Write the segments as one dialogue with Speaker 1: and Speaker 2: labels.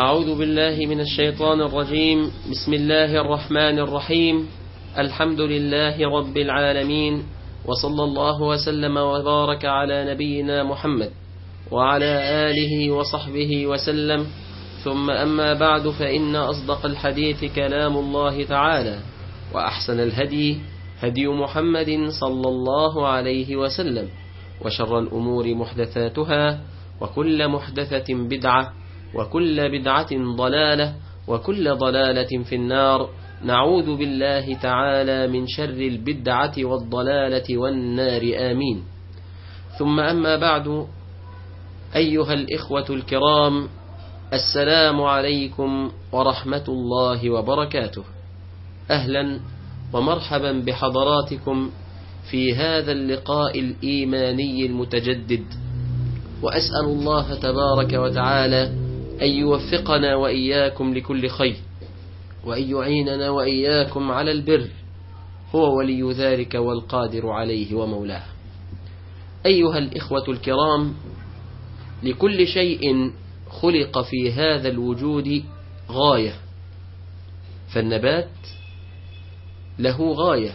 Speaker 1: أعوذ بالله من الشيطان الرجيم. بسم الله الرحمن الرحيم. الحمد لله رب العالمين، وصلى الله وسلم وبارك على نبينا محمد وعلى آله وصحبه وسلم. ثم أما بعد، فإن أصدق الحديث كلام الله تعالى، وأحسن الهدي هدي محمد صلى الله عليه وسلم، وشر الأمور محدثاتها، وكل محدثة بدعة، وكل بدعة ضلالة، وكل ضلالة في النار. نعوذ بالله تعالى من شر البدعة والضلالة والنار، آمين. ثم أما بعد، أيها الإخوة الكرام، السلام عليكم ورحمة الله وبركاته. أهلا ومرحبا بحضراتكم في هذا اللقاء الإيماني المتجدد، وأسأل الله تبارك وتعالى أن يوفقنا وإياكم لكل خير، وأن يعيننا وإياكم على البر، هو ولي ذلك والقادر عليه ومولاه. أيها الإخوة الكرام، لكل شيء خلق في هذا الوجود غاية، فالنبات له غاية،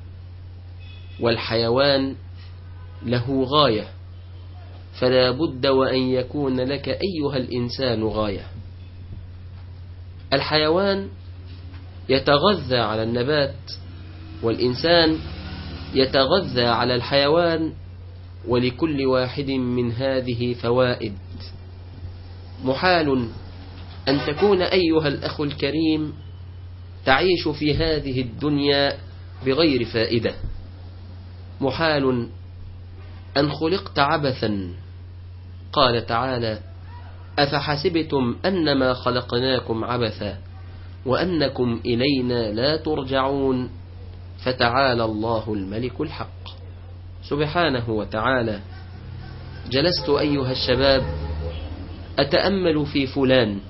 Speaker 1: والحيوان له غاية، فلا بد وأن يكون لك أيها الإنسان غاية. الحيوان يتغذى على النبات، والإنسان يتغذى على الحيوان، ولكل واحد من هذه فوائد. محال أن تكون أيها الأخ الكريم تعيش في هذه الدنيا بغير فائدة. محال أن خلقت عبثا. قال تعالى: أفحسبتم أنما خلقناكم عبثا وأنكم إلينا لا ترجعون، فتعالى الله الملك الحق سبحانه وتعالى. جلست أيها الشباب أتأمل في فلان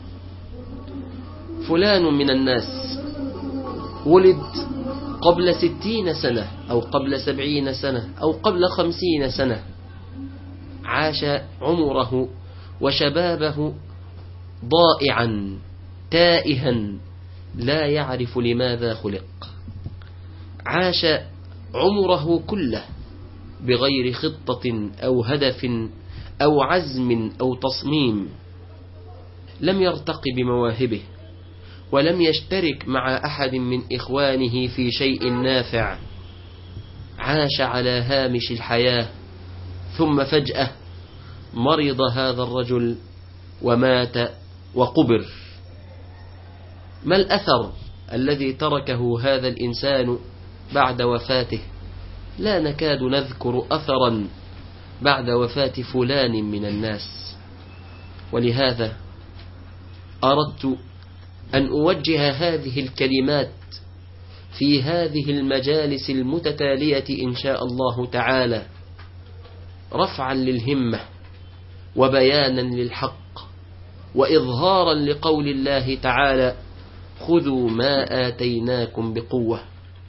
Speaker 1: من الناس، ولد قبل 60 سنة أو قبل 70 سنة أو قبل 50 سنة، عاش عمره وشبابه ضائعا تائها لا يعرف لماذا خلق. عاش عمره كله بغير خطة أو هدف أو عزم أو تصميم. لم يرتق بمواهبه، ولم يشترك مع أحد من إخوانه في شيء نافع. عاش على هامش الحياة، ثم فجأة مرض هذا الرجل ومات وقبر. ما الأثر الذي تركه هذا الإنسان بعد وفاته؟ لا نكاد نذكر أثرا بعد وفاة فلان من الناس. ولهذا أردت أن أوجه هذه الكلمات في هذه المجالس المتتالية إن شاء الله تعالى، رفعا للهمة وبيانا للحق، وإظهارا لقول الله تعالى: خذوا ما آتيناكم بقوة،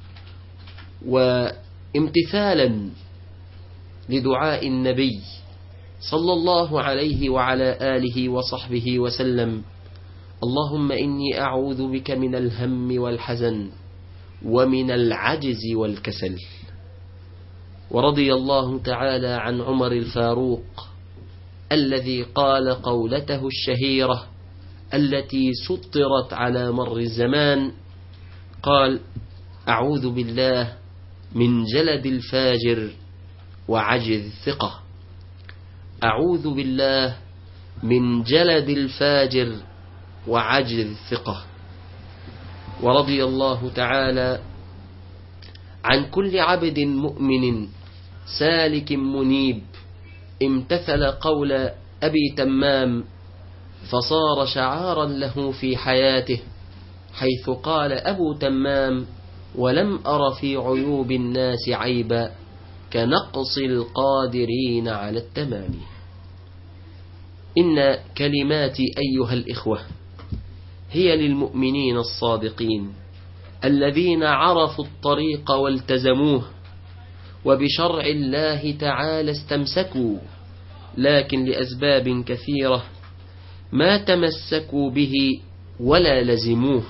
Speaker 1: وامتثالا لدعاء النبي صلى الله عليه وعلى آله وصحبه وسلم: اللهم إني أعوذ بك من الهم والحزن ومن العجز والكسل. ورضي الله تعالى عن عمر الفاروق الذي قال قولته الشهيرة التي سطرت على مر الزمان، قال: أعوذ بالله من جلد الفاجر وعجز الثقة. أعوذ بالله من جلد الفاجر وعجز الثقة. ورضي الله تعالى عن كل عبد مؤمن سالك منيب امتثل قول أبي تمام، فصار شعارا له في حياته، حيث قال أبو تمام: ولم أر في عيوب الناس عيبا كنقص القادرين على التمام. إن كلماتي أيها الإخوة هي للمؤمنين الصادقين الذين عرفوا الطريق والتزموه، وبشرع الله تعالى استمسكوا، لكن لأسباب كثيرة ما تمسكوا به ولا لزموه،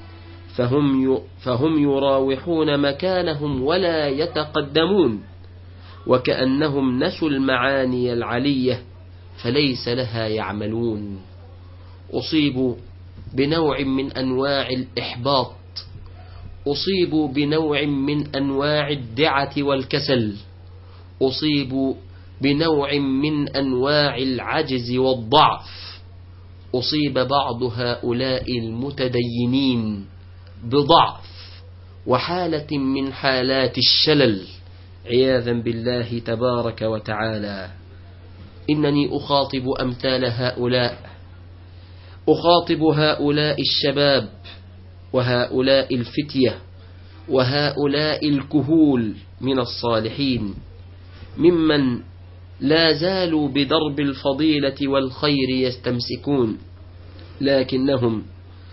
Speaker 1: فهم يراوحون مكانهم ولا يتقدمون، وكأنهم نسوا المعاني العلية فليس لها يعملون. أصيبوا بنوع من أنواع الإحباط، أصيبوا بنوع من أنواع الدعة والكسل، أصيبوا بنوع من أنواع العجز والضعف. أصيب بعض هؤلاء المتدينين بضعف وحالة من حالات الشلل عياذا بالله تبارك وتعالى. إنني أخاطب أمثال هؤلاء، أخاطب هؤلاء الشباب وهؤلاء الفتية وهؤلاء الكهول من الصالحين، ممن لا زالوا بدرب الفضيلة والخير يستمسكون، لكنهم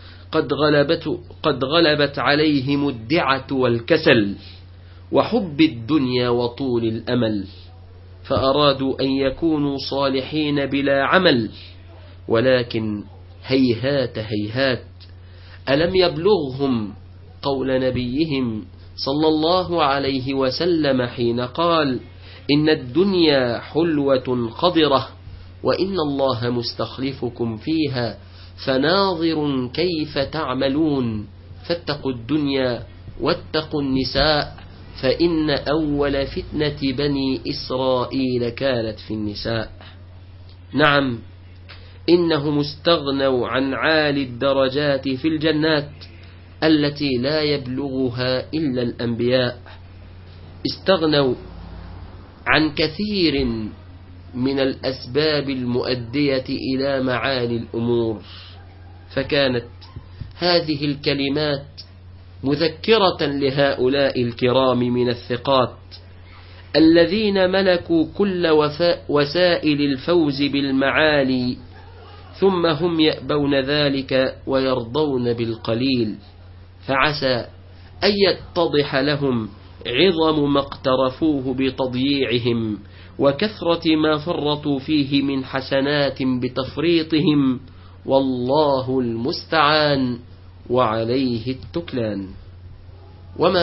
Speaker 1: قد غلبت عليهم الدعة والكسل وحب الدنيا وطول الأمل، فأرادوا أن يكونوا صالحين بلا عمل، ولكن هيهات هيهات. ألم يبلغهم قول نبيهم صلى الله عليه وسلم حين قال: إن الدنيا حلوة خضرة وإن الله مستخلفكم فيها فناظر كيف تعملون، فاتقوا الدنيا واتقوا النساء، فإن أول فتنة بني إسرائيل كانت في النساء. نعم، إنهم استغنوا عن عالي الدرجات في الجنات التي لا يبلغها إلا الأنبياء، استغنوا عن كثير من الأسباب المؤدية إلى معالي الأمور، فكانت هذه الكلمات مذكرة لهؤلاء الكرام من الثقات الذين ملكوا كل وسائل الفوز بالمعالي، ثم هم يأبون ذلك ويرضون بالقليل، فعسى أن يتضح لهم عظم ما اقترفوه بتضييعهم وكثرة ما فرطوا فيه من حسنات بتفريطهم، والله المستعان وعليه التكلان. وما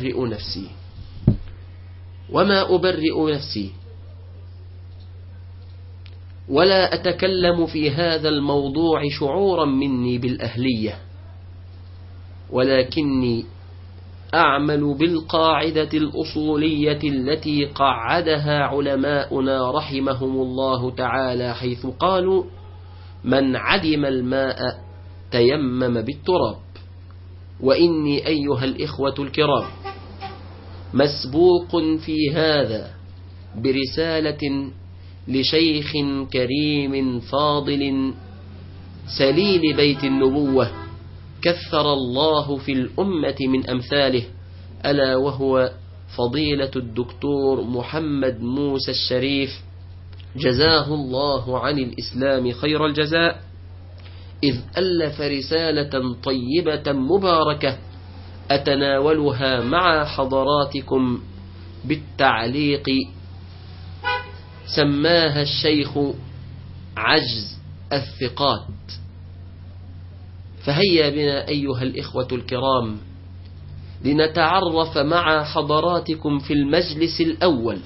Speaker 1: أبرئ نفسي ولا أتكلم في هذا الموضوع شعورا مني بالأهلية، ولكني أعمل بالقاعدة الأصولية التي قعدها علماؤنا رحمهم الله تعالى، حيث قالوا: من عدم الماء تيمم بالتراب. وإني أيها الإخوة الكرام مسبوق في هذا برسالة لشيخ كريم فاضل سليل بيت النبوة كثر الله في الأمة من أمثاله، ألا وهو فضيلة الدكتور محمد موسى الشريف، جزاه الله عن الإسلام خير الجزاء، إذ ألف رسالة طيبة مباركة أتناولها مع حضراتكم بالتعليق، سماها الشيخ عجز الثقات. فهيا بنا أيها الإخوة الكرام لنتعرف مع حضراتكم في المجلس الأول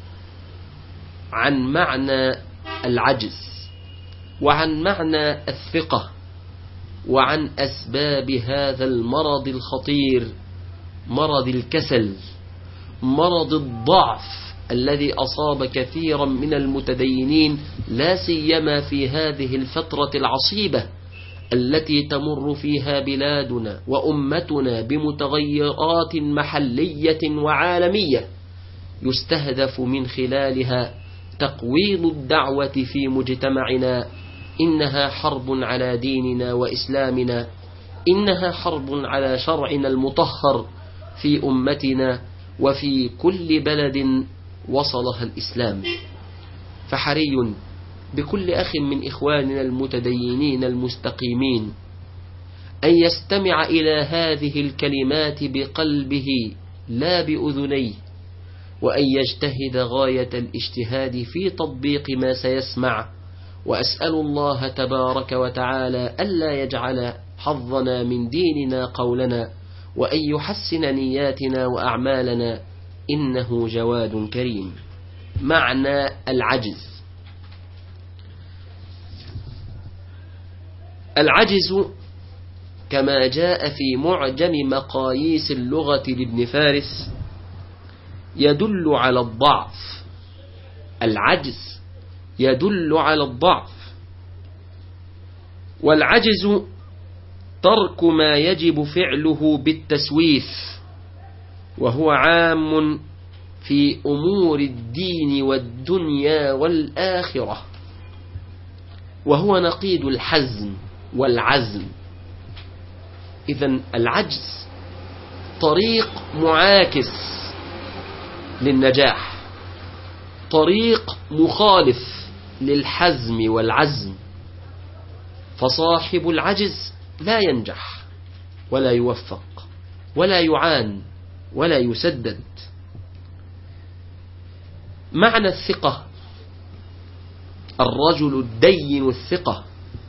Speaker 1: عن معنى العجز، وعن معنى الثقة، وعن أسباب هذا المرض الخطير، مرض الكسل، مرض الضعف الذي أصاب كثيرا من المتدينين، لا سيما في هذه الفترة العصيبة التي تمر فيها بلادنا وأمتنا بمتغيرات محلية وعالمية، يستهدف من خلالها تقويض الدعوة في مجتمعنا. إنها حرب على ديننا وإسلامنا، إنها حرب على شرعنا المطهر في أمتنا وفي كل بلد وصلها الإسلام. فحري بكل أخ من إخواننا المتدينين المستقيمين أن يستمع إلى هذه الكلمات بقلبه لا بأذنيه، وأن يجتهد غاية الاجتهاد في تطبيق ما سيسمع، وأسأل الله تبارك وتعالى ألا يجعل حظنا من ديننا قولنا، وأن يحسن نياتنا وأعمالنا، إنه جواد كريم. معنى العجز. العجز كما جاء في معجم مقاييس اللغة لابن فارس يدل على الضعف. العجز يدل على الضعف، والعجز ترك ما يجب فعله بالتسويف، وهو عام في أمور الدين والدنيا والآخرة، وهو نقيض الحزم والعزم. إذن العجز طريق معاكس للنجاح، طريق مخالف للحزم والعزم، فصاحب العجز لا ينجح ولا يوفق ولا يعان ولا يسدد. معنى الثقة: الرجل الدين الثقة.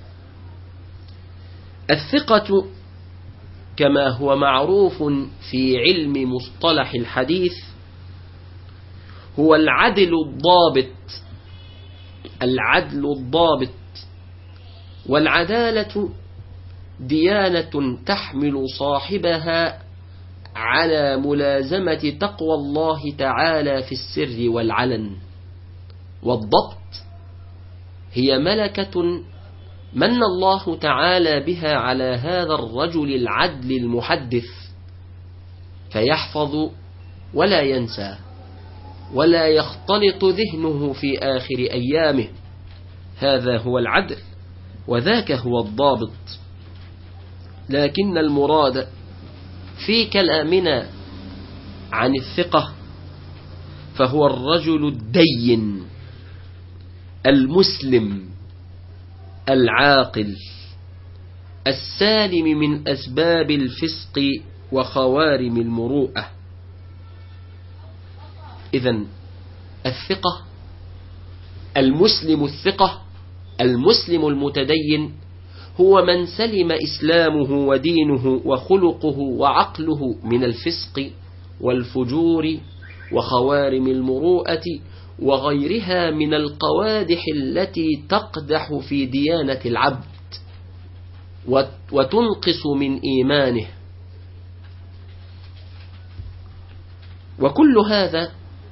Speaker 1: الثقة كما هو معروف في علم مصطلح الحديث هو العدل الضابط. العدل الضابط، والعدالة ديانة تحمل صاحبها على ملازمة تقوى الله تعالى في السر والعلن. والضبط هي ملكة من الله تعالى بها على هذا الرجل العدل المحدث، فيحفظ ولا ينسى ولا يختلط ذهنه في آخر أيامه. هذا هو العدل، وذاك هو الضابط. لكن المراد في كلامنا عن الثقة فهو الرجل الدين المسلم العاقل السالم من أسباب الفسق وخوارم المروءة. إذن الثقة، المسلم الثقة، المسلم المتدين هو من سلم إسلامه ودينه وخلقه وعقله من الفسق والفجور وخوارم المروءة وغيرها من القوادح التي تقدح في ديانة العبد وتنقص من إيمانه. وكل هذا،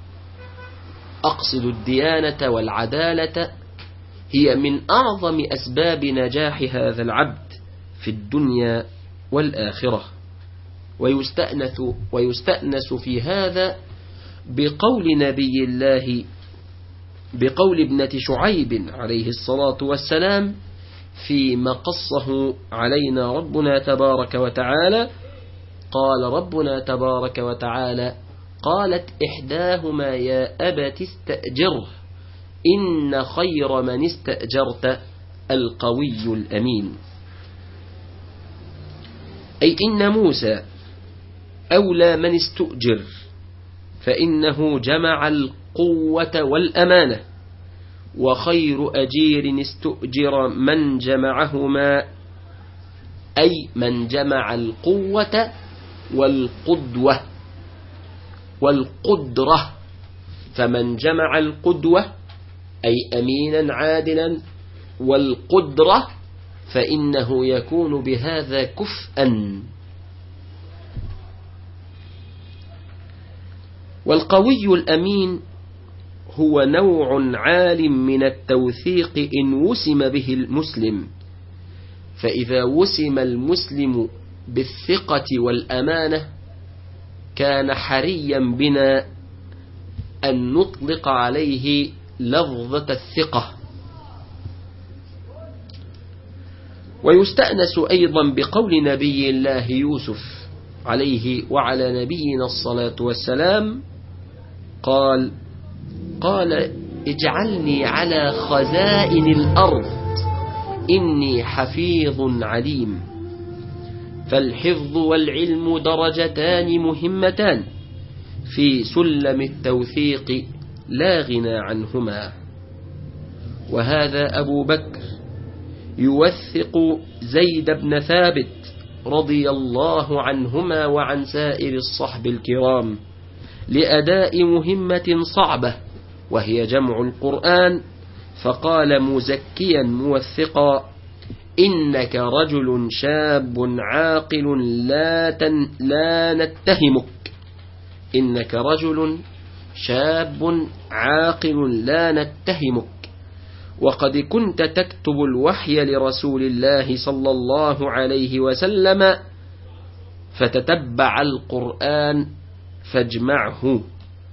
Speaker 1: أقصد الديانة والعدالة، هي من أعظم أسباب نجاح هذا العبد في الدنيا والآخرة. ويستأنس في هذا بقول ابنة شعيب عليه الصلاة والسلام فيما قصه علينا ربنا تبارك وتعالى. قال ربنا تبارك وتعالى: قالت إحداهما يا أبت استأجره إن خير من استأجرت القوي الأمين. أي إن موسى أولى من استؤجر، فإنه جمع القوة والأمانة، وخير أجير استؤجر من جمعهما، أي من جمع القوة والقدوة والقدرة. فمن جمع القدوة أي أمينا عادلا والقدرة فإنه يكون بهذا كفءا. والقوي الأمين هو نوع عال من التوثيق إن وسم به المسلم. فإذا وسم المسلم بالثقة والأمانة كان حريا بنا أن نطلق عليه لفظة الثقة. ويستأنس أيضا بقول نبي الله يوسف عليه وعلى نبينا الصلاة والسلام: قال اجعلني على خزائن الأرض إني حفيظ عليم. فالحفظ والعلم درجتان مهمتان في سلم التوثيق لا غنى عنهما. وهذا أبو بكر يوثق زيد بن ثابت رضي الله عنهما وعن سائر الصحب الكرام لأداء مهمة صعبة وهي جمع القرآن، فقال مزكيا موثقا: إنك رجل شاب عاقل لا نتهمك، إنك رجل شاب عاقل لا نتهمك، وقد كنت تكتب الوحي لرسول الله صلى الله عليه وسلم فتتبع القرآن فاجمعه،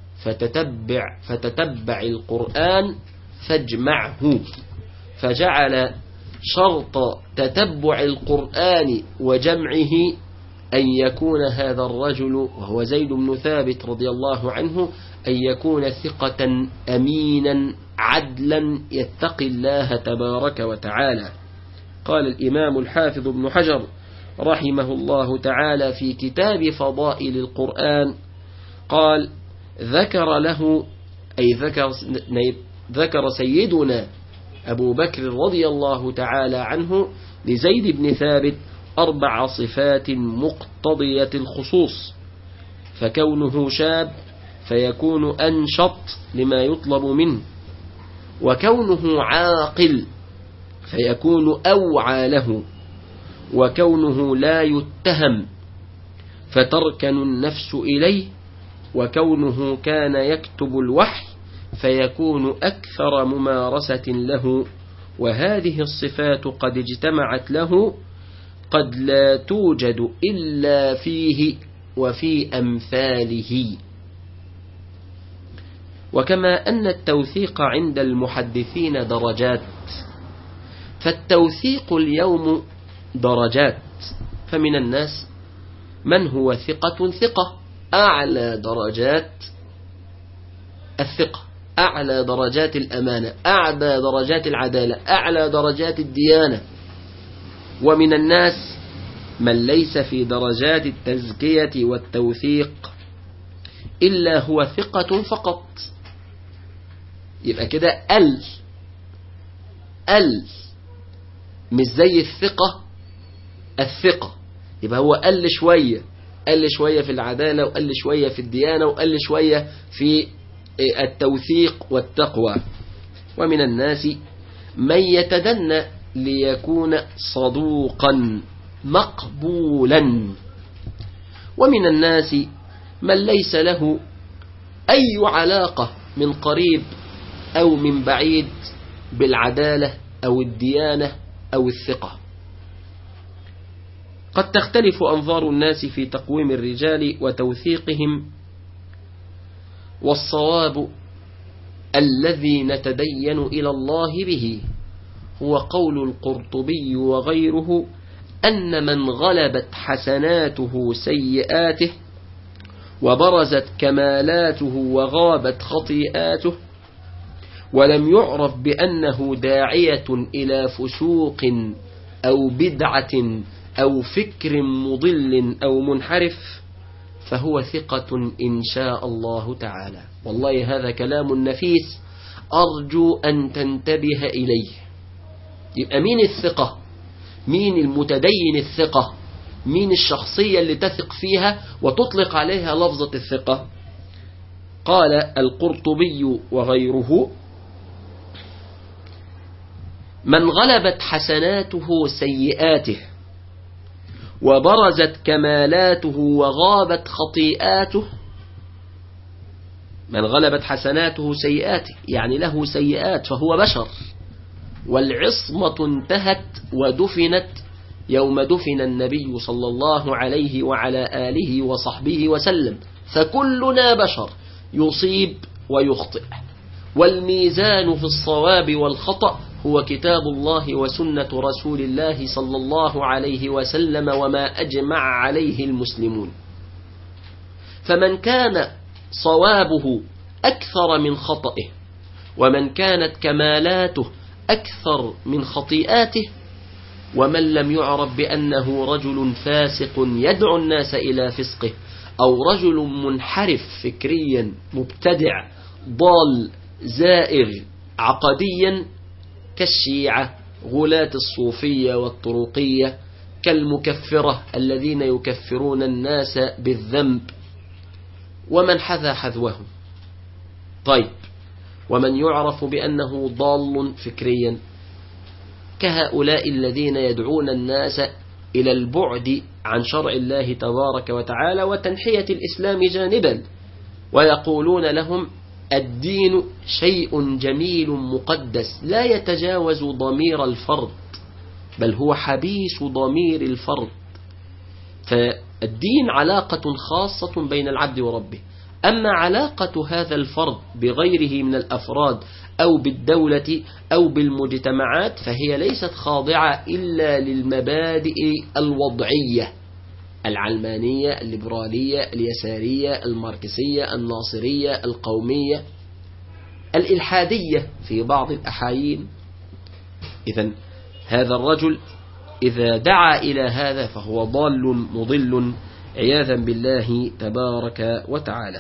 Speaker 1: فتتبع القرآن فاجمعه، فجعل شرط تتبع القرآن وجمعه أن يكون هذا الرجل وهو زيد بن ثابت رضي الله عنه أن يكون ثقة أمينا عدلا يتقي الله تبارك وتعالى. قال الإمام الحافظ ابن حجر رحمه الله تعالى في كتاب فضائل القرآن قال: ذكر له أي ذكر سيدنا أبو بكر رضي الله تعالى عنه لزيد بن ثابت 4 صفات مقتضية الخصوص، فكونه شاب فيكون أنشط لما يطلب منه، وكونه عاقل فيكون أوعى له، وكونه لا يتهم فتركن النفس إليه، وكونه كان يكتب الوحي فيكون أكثر ممارسة له. وهذه الصفات قد اجتمعت له قد لا توجد إلا فيه وفي أمثاله. وكما أن التوثيق عند المحدثين درجات، فالتوثيق اليوم درجات، فمن الناس من هو ثقة أعلى درجات الثقة، أعلى درجات الأمانة، أعلى درجات العدالة، أعلى درجات الديانة. ومن الناس من ليس في درجات التزكية والتوثيق إلا هو ثقة فقط، يبقى كده مش زي الثقة، يبقى هو قل شوية في العدالة، وقل شوية في الديانة، وقل شوية في التوثيق والتقوى. ومن الناس من يتدنى ليكون صدوقا مقبولا، ومن الناس من ليس له أي علاقة من قريب أو من بعيد بالعدالة أو الديانة أو الثقة. قد تختلف أنظار الناس في تقويم الرجال وتوثيقهم، والصواب الذي نتدين إلى الله به هو قول القرطبي وغيره أن من غلبت حسناته سيئاته وبرزت كمالاته وغابت خطيئاته ولم يعرف بأنه داعية إلى فسوق أو بدعة أو فكر مضل أو منحرف فهو ثقة إن شاء الله تعالى. والله هذا كلام نفيس أرجو أن تنتبه إليه. يبقى مين الثقة؟ مين المتدين الثقة؟ مين الشخصية اللي تثق فيها وتطلق عليها لفظة الثقة؟ قال القرطبي وغيره: من غلبت حسناته سيئاته وبرزت كمالاته وغابت خطيئاته. من غلبت حسناته سيئاته يعني له سيئات فهو بشر، والعصمة انتهت ودفنت يوم دفن النبي صلى الله عليه وعلى آله وصحبه وسلم، فكلنا بشر يصيب ويخطئ، والميزان في الصواب والخطأ هو كتاب الله وسنة رسول الله صلى الله عليه وسلم وما أجمع عليه المسلمون. فمن كان صوابه أكثر من خطئه ومن كانت كمالاته أكثر من خطيئاته ومن لم يعرف بأنه رجل فاسق يدعو الناس إلى فسقه أو رجل منحرف فكريا مبتدع ضال زائر عقديا كالشيعة غلاة الصوفية والطرقية، كالمكفرة الذين يكفرون الناس بالذنب، ومن حذا حذوهم. طيب، ومن يعرف بأنه ضال فكريا كهؤلاء الذين يدعون الناس إلى البعد عن شرع الله تبارك وتعالى وتنحية الإسلام جانبا، ويقولون لهم الدين شيء جميل مقدس لا يتجاوز ضمير الفرد، بل هو حبيس ضمير الفرد. فالدين علاقة خاصة بين العبد وربه، أما علاقة هذا الفرد بغيره من الأفراد أو بالدولة أو بالمجتمعات فهي ليست خاضعة إلا للمبادئ الوضعية العلمانية، الليبرالية، اليسارية، الماركسية، الناصرية، القومية، الإلحادية في بعض الأحايين. إذن هذا الرجل إذا دعا إلى هذا فهو ضال مضل عياذا بالله تبارك وتعالى.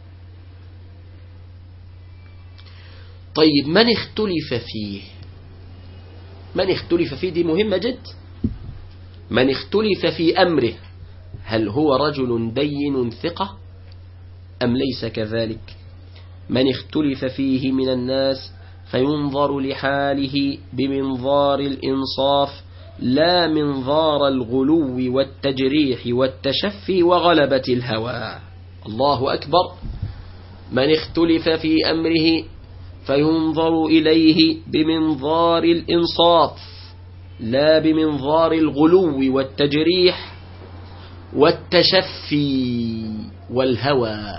Speaker 1: طيب، من اختلف فيه؟ من اختلف فيه دي مهمة جد. من اختلف في أمره، هل هو رجل دين ثقة أم ليس كذلك؟ من اختلف فيه من الناس فينظر لحاله بمنظار الإنصاف لا منظار الغلو والتجريح والتشفي وغلبة الهوى. الله أكبر. من اختلف في أمره فينظر إليه بمنظار الإنصاف لا بمنظار الغلو والتجريح والتشفي والهوى.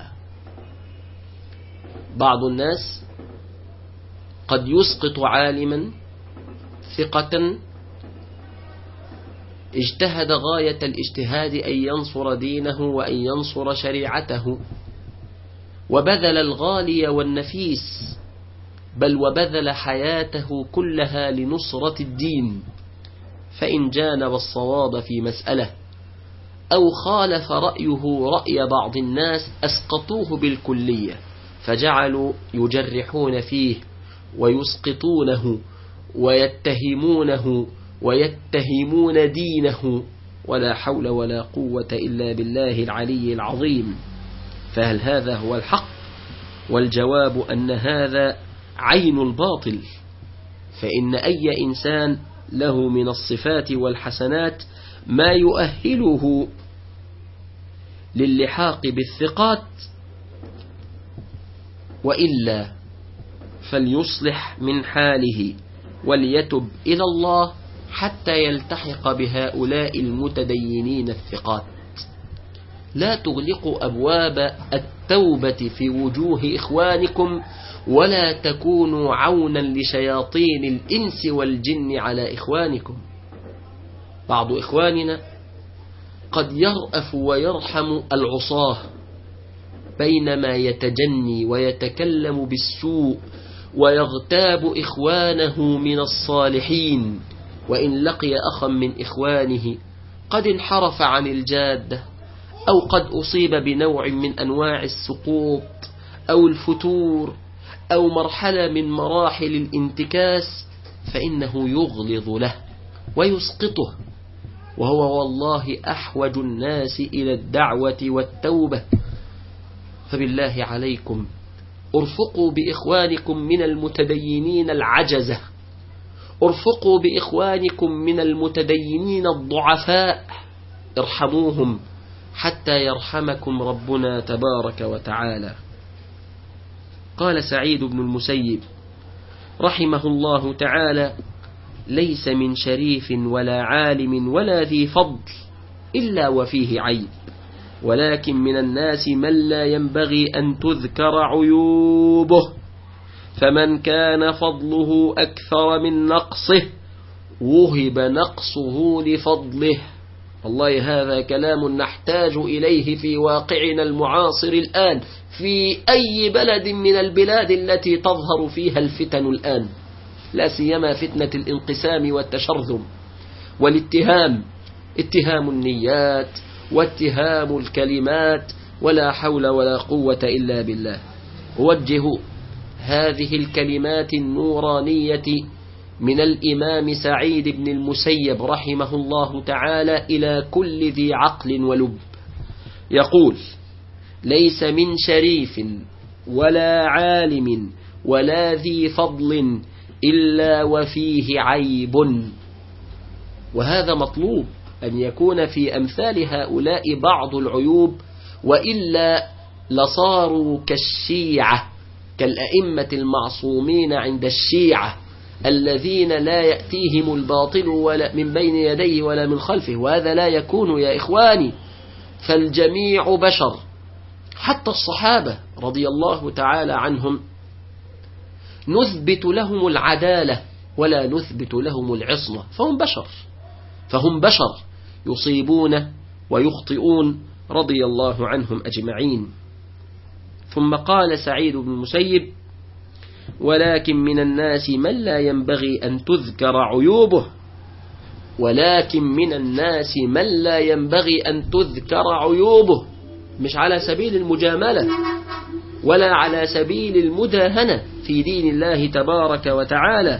Speaker 1: بعض الناس قد يسقط عالما ثقة اجتهد غاية الاجتهاد أن ينصر دينه وأن ينصر شريعته، وبذل الغالي والنفيس، بل وبذل حياته كلها لنصرة الدين، فإن جانب الصواب في مسألة أو خالف رأيه رأي بعض الناس أسقطوه بالكلية، فجعلوا يجرحون فيه ويسقطونه ويتهمونه ويتهمون دينه، ولا حول ولا قوة إلا بالله العلي العظيم. فهل هذا هو الحق؟ والجواب أن هذا عين الباطل، فإن أي إنسان له من الصفات والحسنات ما يؤهله للحاق بالثقات، وإلا فليصلح من حاله وليتب إلى الله حتى يلتحق بهؤلاء المتدينين الثقات. لا تغلقوا أبواب التوبة في وجوه إخوانكم، ولا تكونوا عونا لشياطين الإنس والجن على إخوانكم. بعض إخواننا قد يرأف ويرحم العصاة بينما يتجني ويتكلم بالسوء ويغتاب إخوانه من الصالحين، وإن لقي أخا من إخوانه قد انحرف عن الجادة أو قد أصيب بنوع من أنواع السقوط أو الفتور أو مرحلة من مراحل الانتكاس، فإنه يغلظ له ويسقطه، وهو والله أحوج الناس إلى الدعوة والتوبة. فبالله عليكم ارفقوا بإخوانكم من المتدينين العجزة، ارفقوا بإخوانكم من المتدينين الضعفاء، ارحموهم حتى يرحمكم ربنا تبارك وتعالى. قال سعيد بن المسيب رحمه الله تعالى: ليس من شريف ولا عالم ولا ذي فضل إلا وفيه عيب، ولكن من الناس من لا ينبغي أن تذكر عيوبه، فمن كان فضله أكثر من نقصه وهب نقصه لفضله. والله هذا كلام نحتاج إليه في واقعنا المعاصر الآن، في أي بلد من البلاد التي تظهر فيها الفتن الآن، لا سيما فتنة الانقسام والتشرذم والاتهام، اتهام النيات واتهام الكلمات، ولا حول ولا قوة إلا بالله. وجهوا هذه الكلمات النورانية من الإمام سعيد بن المسيب رحمه الله تعالى إلى كل ذي عقل ولب، يقول: ليس من شريف ولا عالم ولا ذي فضل إلا وفيه عيب. وهذا مطلوب، أن يكون في أمثال هؤلاء بعض العيوب، وإلا لصاروا كالشيعة، كالأئمة المعصومين عند الشيعة الذين لا يأتيهم الباطل ولا من بين يديه ولا من خلفه، وهذا لا يكون يا إخواني. فالجميع بشر، حتى الصحابة رضي الله تعالى عنهم نثبت لهم العدالة ولا نثبت لهم العصمة، فهم بشر يصيبون ويخطئون رضي الله عنهم أجمعين. ثم قال سعيد بن المسيب: ولكن من الناس من لا ينبغي أن تذكر عيوبه، ولكن من الناس من لا ينبغي أن تذكر عيوبه، مش على سبيل المجاملة ولا على سبيل المداهنة في دين الله تبارك وتعالى،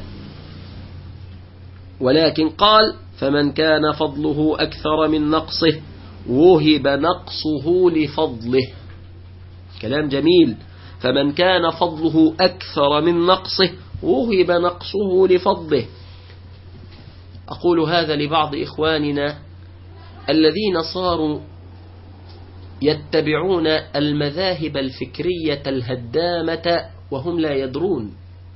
Speaker 1: ولكن قال: فمن كان فضله أكثر من نقصه وهب نقصه لفضله. كلام جميل. فمن كان فضله أكثر من نقصه وهب نقصه لفضله. أقول هذا لبعض إخواننا الذين صاروا يتبعون المذاهب الفكرية الهدامة وهم لا يدرون،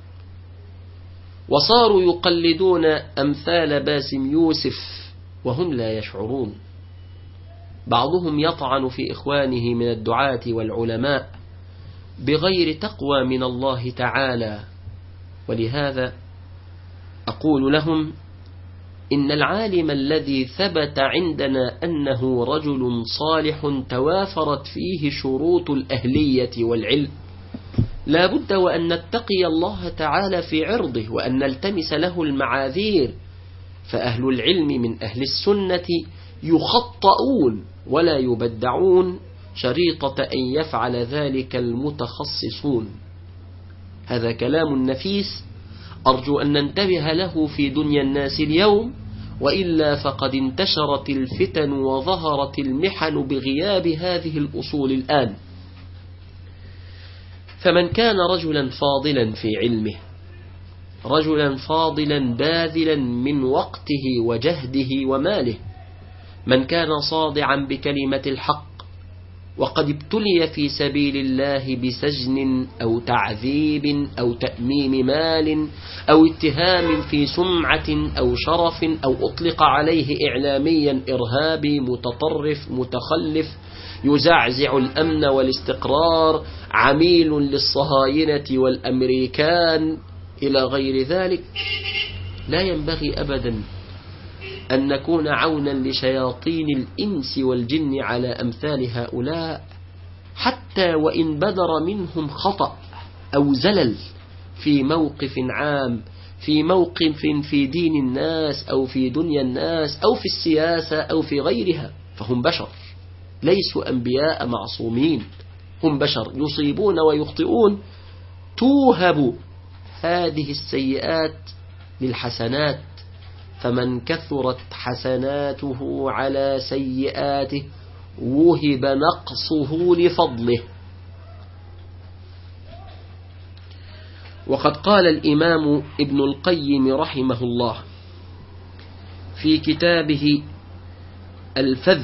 Speaker 1: وصاروا يقلدون أمثال باسم يوسف وهم لا يشعرون. بعضهم يطعن في إخوانه من الدعاة والعلماء بغير تقوى من الله تعالى، ولهذا أقول لهم: إن العالم الذي ثبت عندنا أنه رجل صالح توافرت فيه شروط الأهلية والعلم، لا بد وأن نتقي الله تعالى في عرضه وأن نلتمس له المعاذير. فأهل العلم من أهل السنة يخطئون ولا يبدعون شريطة أن يفعل ذلك المتخصصون. هذا كلام نفيس أرجو أن ننتبه له في دنيا الناس اليوم، وإلا فقد انتشرت الفتن وظهرت المحن بغياب هذه الأصول الآن. فمن كان رجلا فاضلا في علمه، رجلا فاضلا باذلا من وقته وجهده وماله، من كان صادعا بكلمة الحق وقد ابتلي في سبيل الله بسجن أو تعذيب أو تأميم مال أو اتهام في سمعة أو شرف أو أطلق عليه إعلاميا إرهابي متطرف متخلف يزعزع الأمن والاستقرار، عميل للصهاينة والأمريكان إلى غير ذلك، لا ينبغي أبدا أن نكون عونا لشياطين الإنس والجن على أمثال هؤلاء، حتى وإن بدر منهم خطأ أو زلل في موقف عام، في موقف في دين الناس أو في دنيا الناس أو في السياسة أو في غيرها، فهم بشر ليسوا أنبياء معصومين، هم بشر يصيبون ويخطئون. توهب هذه السيئات للحسنات، فمن كثرت حسناته على سيئاته وهب نقصه لفضله. وقد قال الإمام ابن القيم رحمه الله في كتابه الفذ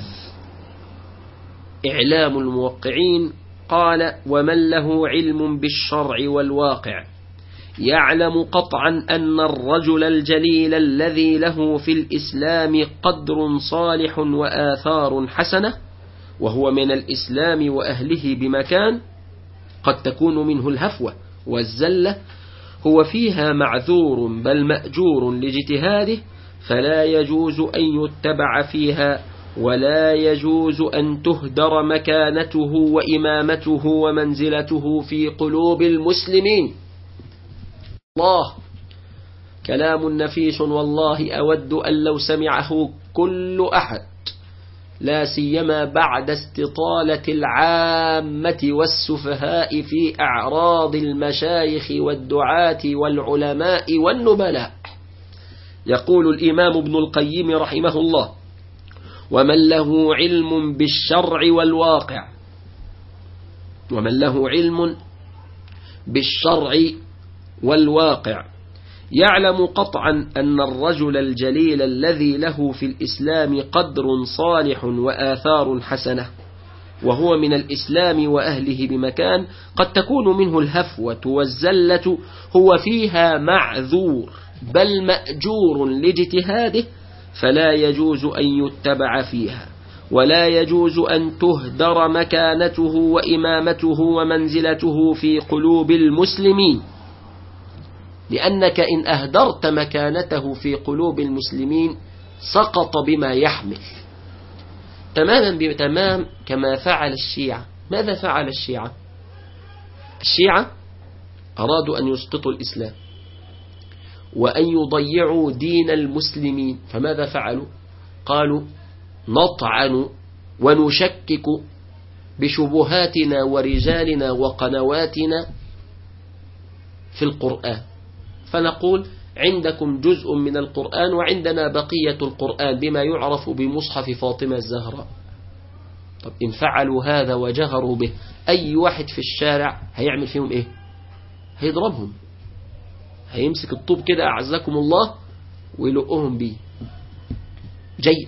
Speaker 1: إعلام الموقعين، قال: ومن له علم بالشرع والواقع يعلم قطعا أن الرجل الجليل الذي له في الإسلام قدر صالح وآثار حسنة، وهو من الإسلام وأهله بمكان قد تكون منه الهفوة والزلة، هو فيها معذور بل مأجور لاجتهاده، فلا يجوز أن يتبع فيها، ولا يجوز أن تهدر مكانته وإمامته ومنزلته في قلوب المسلمين. الله كلام نفيس، والله أود أن لو سمعه كل أحد، لا سيما بعد استطالة العامة والسفهاء في أعراض المشايخ والدعاة والعلماء والنبلاء. يقول الإمام ابن القيم رحمه الله: ومن له علم بالشرع والواقع، ومن له علم بالشرع والواقع يعلم قطعا أن الرجل الجليل الذي له في الإسلام قدر صالح وآثار حسنة، وهو من الإسلام وأهله بمكان قد تكون منه الهفوة والزلة، هو فيها معذور بل مأجور لاجتهاده، فلا يجوز أن يتبع فيها، ولا يجوز أن تهدر مكانته وإمامته ومنزلته في قلوب المسلمين، لأنك إن أهدرت مكانته في قلوب المسلمين سقط بما يحمل، تماما بتمام كما فعل الشيعة. ماذا فعل الشيعة؟ الشيعة أرادوا أن يسقطوا الإسلام وأن يضيعوا دين المسلمين، فماذا فعلوا؟ قالوا: نطعن ونشكك بشبهاتنا ورجالنا وقنواتنا في القرآن، فنقول عندكم جزء من القرآن وعندنا بقية القرآن بما يعرف بمصحف فاطمة الزهراء. طب إن فعلوا هذا وجهروا به، أي واحد في الشارع هيعمل فيهم إيه؟ هيضربهم، هيمسك الطوب كده أعزكم الله ويلقهم بيه. جيد.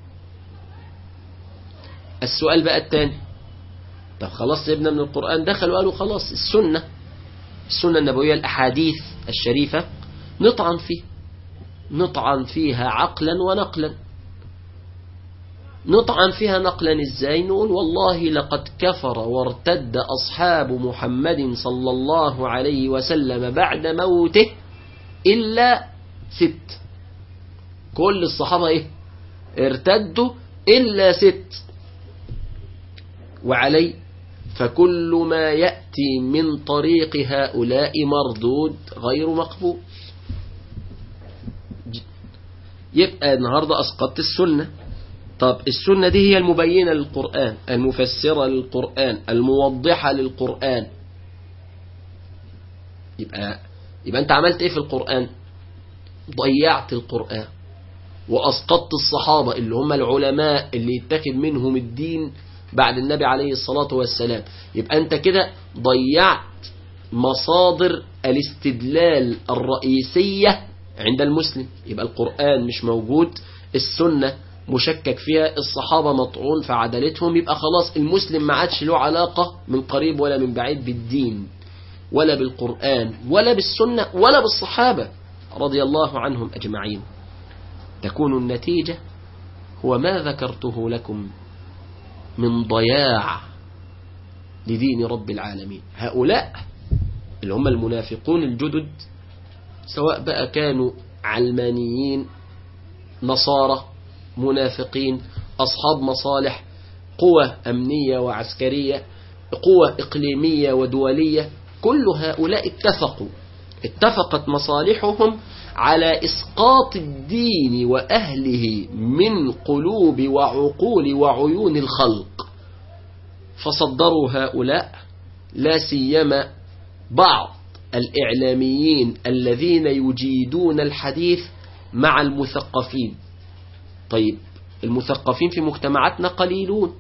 Speaker 1: السؤال بقى الثاني: طب خلاص سيبنا من القرآن، دخلوا قالوا خلاص السنة النبوية، الأحاديث الشريفة نطعن فيها عقلا ونقلا. نطعن فيها نقلا إزاي؟ نقول والله لقد كفر وارتد أصحاب محمد صلى الله عليه وسلم بعد موته إلا 6. كل الصحابة إيه؟ ارتدوا إلا 6. وعليه فكل ما يأتي من طريق هؤلاء مردود غير مقبول. يبقى النهاردة أسقطت السنة. طب السنة دي هي المبينة للقرآن، المفسرة للقرآن، الموضحة للقرآن. يبقى أنت عملت إيه في القرآن؟ ضيعت القرآن وأسقطت الصحابة اللي هم العلماء اللي يتخذ منهم الدين بعد النبي عليه الصلاة والسلام. يبقى أنت كده ضيعت مصادر الاستدلال الرئيسية عند المسلم. يبقى القرآن مش موجود، السنة مشكك فيها، الصحابة مطعون في عدالتهم، يبقى خلاص المسلم ما عادش له علاقة من قريب ولا من بعيد بالدين ولا بالقرآن ولا بالسنة ولا بالصحابة رضي الله عنهم أجمعين. تكون النتيجة هو ما ذكرته لكم من ضياع لدين رب العالمين. هؤلاء اللي هم المنافقون الجدد، سواء بقى كانوا علمانيين، نصارى، منافقين، أصحاب مصالح، قوى أمنية وعسكرية، قوى إقليمية ودولية، كل هؤلاء اتفقت مصالحهم على إسقاط الدين وأهله من قلوب وعقول وعيون الخلق. فصدروا هؤلاء، لا سيما بعض الإعلاميين الذين يجيدون الحديث مع المثقفين. طيب المثقفين في مجتمعاتنا قليلون،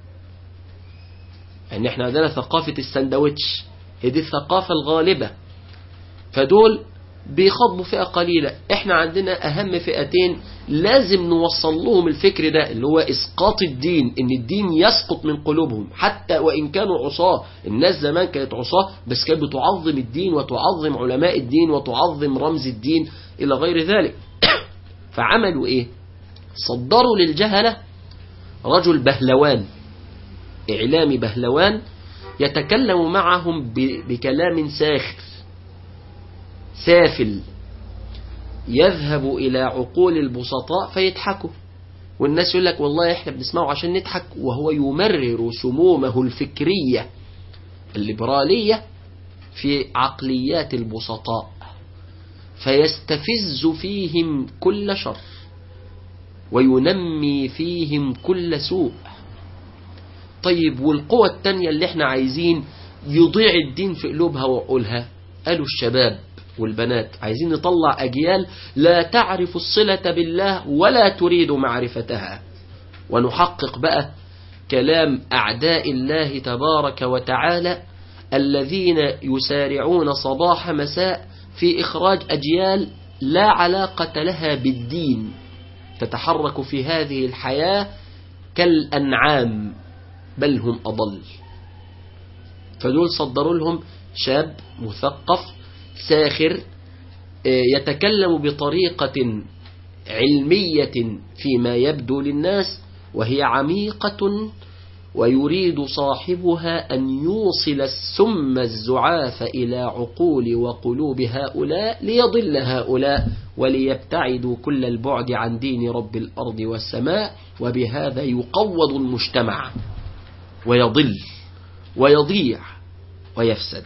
Speaker 1: يعني احنا عندنا ثقافة السندوتش، هي دي الثقافة الغالبة، فدول بيخاطبوا فئة قليلة. احنا عندنا أهم فئتين لازم نوصل لهم الفكر ده، اللي هو إسقاط الدين، إن الدين يسقط من قلوبهم حتى وإن كانوا عصاة. الناس زمان كانت عصاة بس كانت بتعظم الدين وتعظم علماء الدين وتعظم رمز الدين إلى غير ذلك. فعملوا إيه؟ صدروا للجهلة رجل بهلوان، إعلامي بهلوان، يتكلم معهم بكلام سافل يذهب إلى عقول البسطاء فيضحكوا، والناس يقول لك والله احنا بنسمعه عشان نضحك، وهو يمرر سمومه الفكرية الليبرالية في عقليات البسطاء، فيستفز فيهم كل شر وينمي فيهم كل سوء. طيب والقوة التانية اللي احنا عايزين يضيع الدين في قلوبها وعقولها؟ قالوا الشباب. والبنات، عايزين نطلع أجيال لا تعرف الصلة بالله ولا تريد معرفتها، ونحقق بقى كلام أعداء الله تبارك وتعالى الذين يسارعون صباح مساء في إخراج أجيال لا علاقة لها بالدين، تتحرك في هذه الحياة كالأنعام بل هم أضل. فدول صدروا لهم شاب مثقف ساخر يتكلم بطريقة علمية فيما يبدو للناس وهي عميقة، ويريد صاحبها أن يوصل السم الزعاف إلى عقول وقلوب هؤلاء ليضل هؤلاء وليبتعدوا كل البعد عن دين رب الأرض والسماء، وبهذا يقوض المجتمع ويضل ويضيع ويفسد.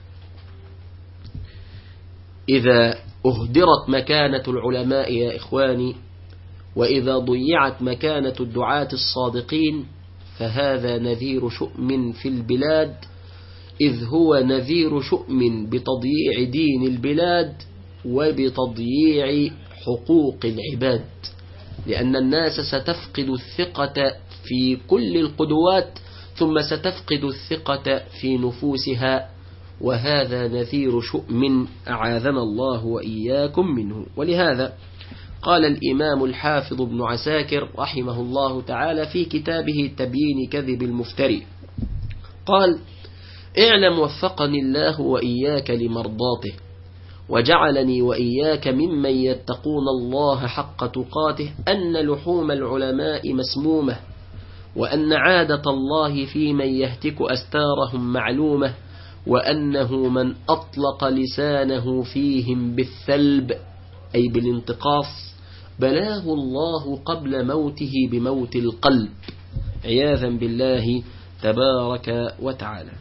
Speaker 1: إذا أهدرت مكانة العلماء يا إخواني، وإذا ضيعت مكانة الدعاة الصادقين، فهذا نذير شؤم في البلاد، إذ هو نذير شؤم بتضييع دين البلاد وبتضييع حقوق العباد، لأن الناس ستفقد الثقة في كل القدوات، ثم ستفقد الثقة في نفوسها، وهذا نذير شؤم أعاذنا الله وإياكم منه. ولهذا قال الإمام الحافظ ابن عساكر رحمه الله تعالى في كتابه تبيين كذب المفتري، قال: اعلم وفقني الله وإياك لمرضاته، وجعلني وإياك ممن يتقون الله حق تقاته، أن لحوم العلماء مسمومة، وأن عادة الله في من يهتك أستارهم معلومة، وأنه من أطلق لسانه فيهم بالثلب أي بالانتقاص بلاه الله قبل موته بموت القلب، عياذا بالله تبارك وتعالى.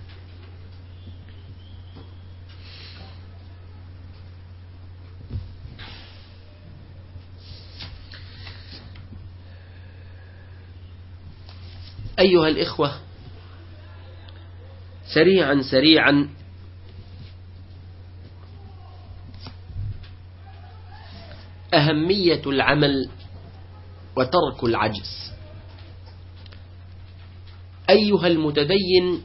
Speaker 1: أيها الإخوة، سريعا أهمية العمل وترك العجز. أيها المتدين،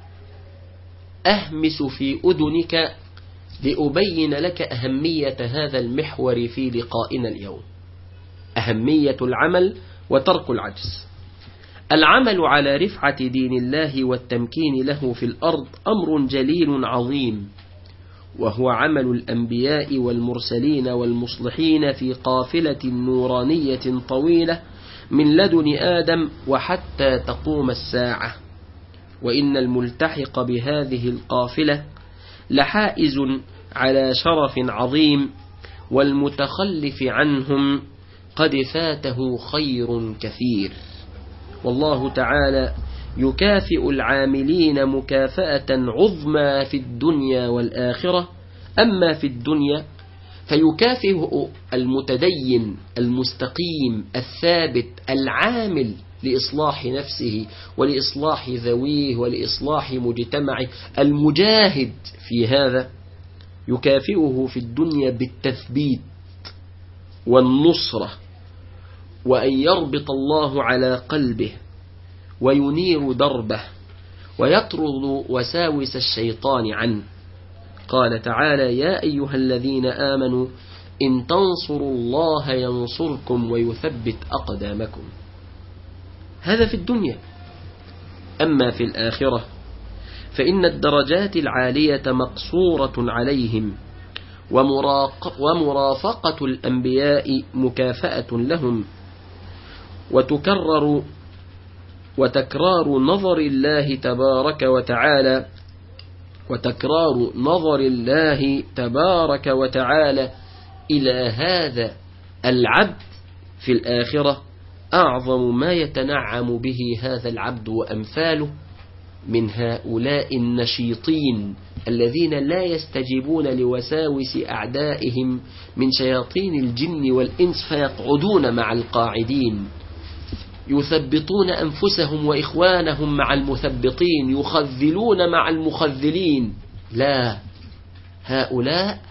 Speaker 1: أهمس في أذنك لأبين لك أهمية هذا المحور في لقائنا اليوم، أهمية العمل وترك العجز. العمل على رفعة دين الله والتمكين له في الأرض أمر جليل عظيم، وهو عمل الأنبياء والمرسلين والمصلحين في قافلة نورانية طويلة من لدن آدم وحتى تقوم الساعة. وإن الملتحق بهذه القافلة لحائز على شرف عظيم، والمتخلف عنهم قد فاته خير كثير. والله تعالى يكافئ العاملين مكافأة عظمى في الدنيا والآخرة. أما في الدنيا فيكافئ المتدين المستقيم الثابت العامل لإصلاح نفسه ولإصلاح ذويه ولإصلاح مجتمعه، المجاهد في هذا، يكافئه في الدنيا بالتثبيت والنصرة، وأن يربط الله على قلبه وينير دربه ويطرد وساوس الشيطان عنه. قال تعالى: يا أيها الذين آمنوا إن تنصروا الله ينصركم ويثبت أقدامكم. هذا في الدنيا. أما في الآخرة فإن الدرجات العالية مقصورة عليهم، ومرافقة الأنبياء مكافأة لهم، وتكرار نظر الله تبارك وتعالى إلى هذا العبد في الآخرة أعظم ما يتنعم به هذا العبد وأمثاله من هؤلاء النشيطين الذين لا يستجيبون لوساوس أعدائهم من شياطين الجن والإنس، فيقعدون مع القاعدين، يثبطون أنفسهم وإخوانهم مع المثبطين، يخذلون مع المخذلين. لا، هؤلاء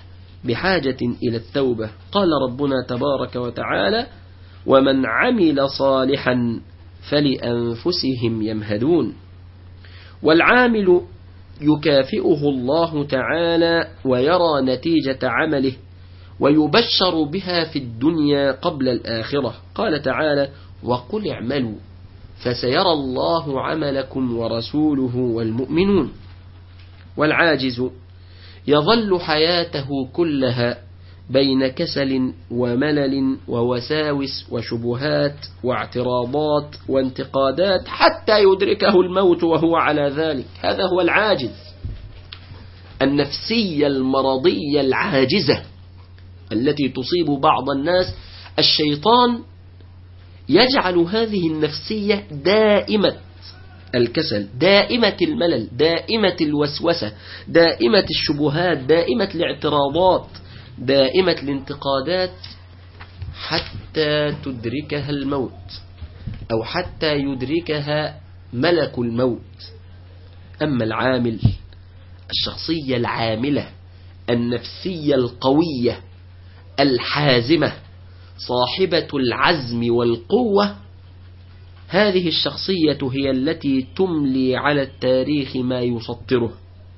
Speaker 1: بحاجة إلى التوبة. قال ربنا تبارك وتعالى: ومن عمل صالحا فلأنفسهم يمهدون. والعامل يكافئه الله تعالى ويرى نتيجة عمله ويبشر بها في الدنيا قبل الآخرة. قال تعالى: وقل اعملوا فسيرى الله عملكم ورسوله والمؤمنون. والعاجز يظل حياته كلها بين كسل وملل ووساوس وشبهات واعتراضات وانتقادات حتى يدركه الموت وهو على ذلك. هذا هو العاجز، النفسية المرضية العاجزة التي تصيب بعض الناس. الشيطان يجعل هذه النفسية دائمة الكسل، دائمة الملل، دائمة الوسوسة، دائمة الشبهات، دائمة الاعتراضات، دائمة الانتقادات حتى تدركها الموت أو حتى يدركها ملك الموت. أما العامل، الشخصية العاملة النفسية القوية الحازمة صاحبة العزم والقوة، هذه الشخصية هي التي تملي على التاريخ ما يسطره،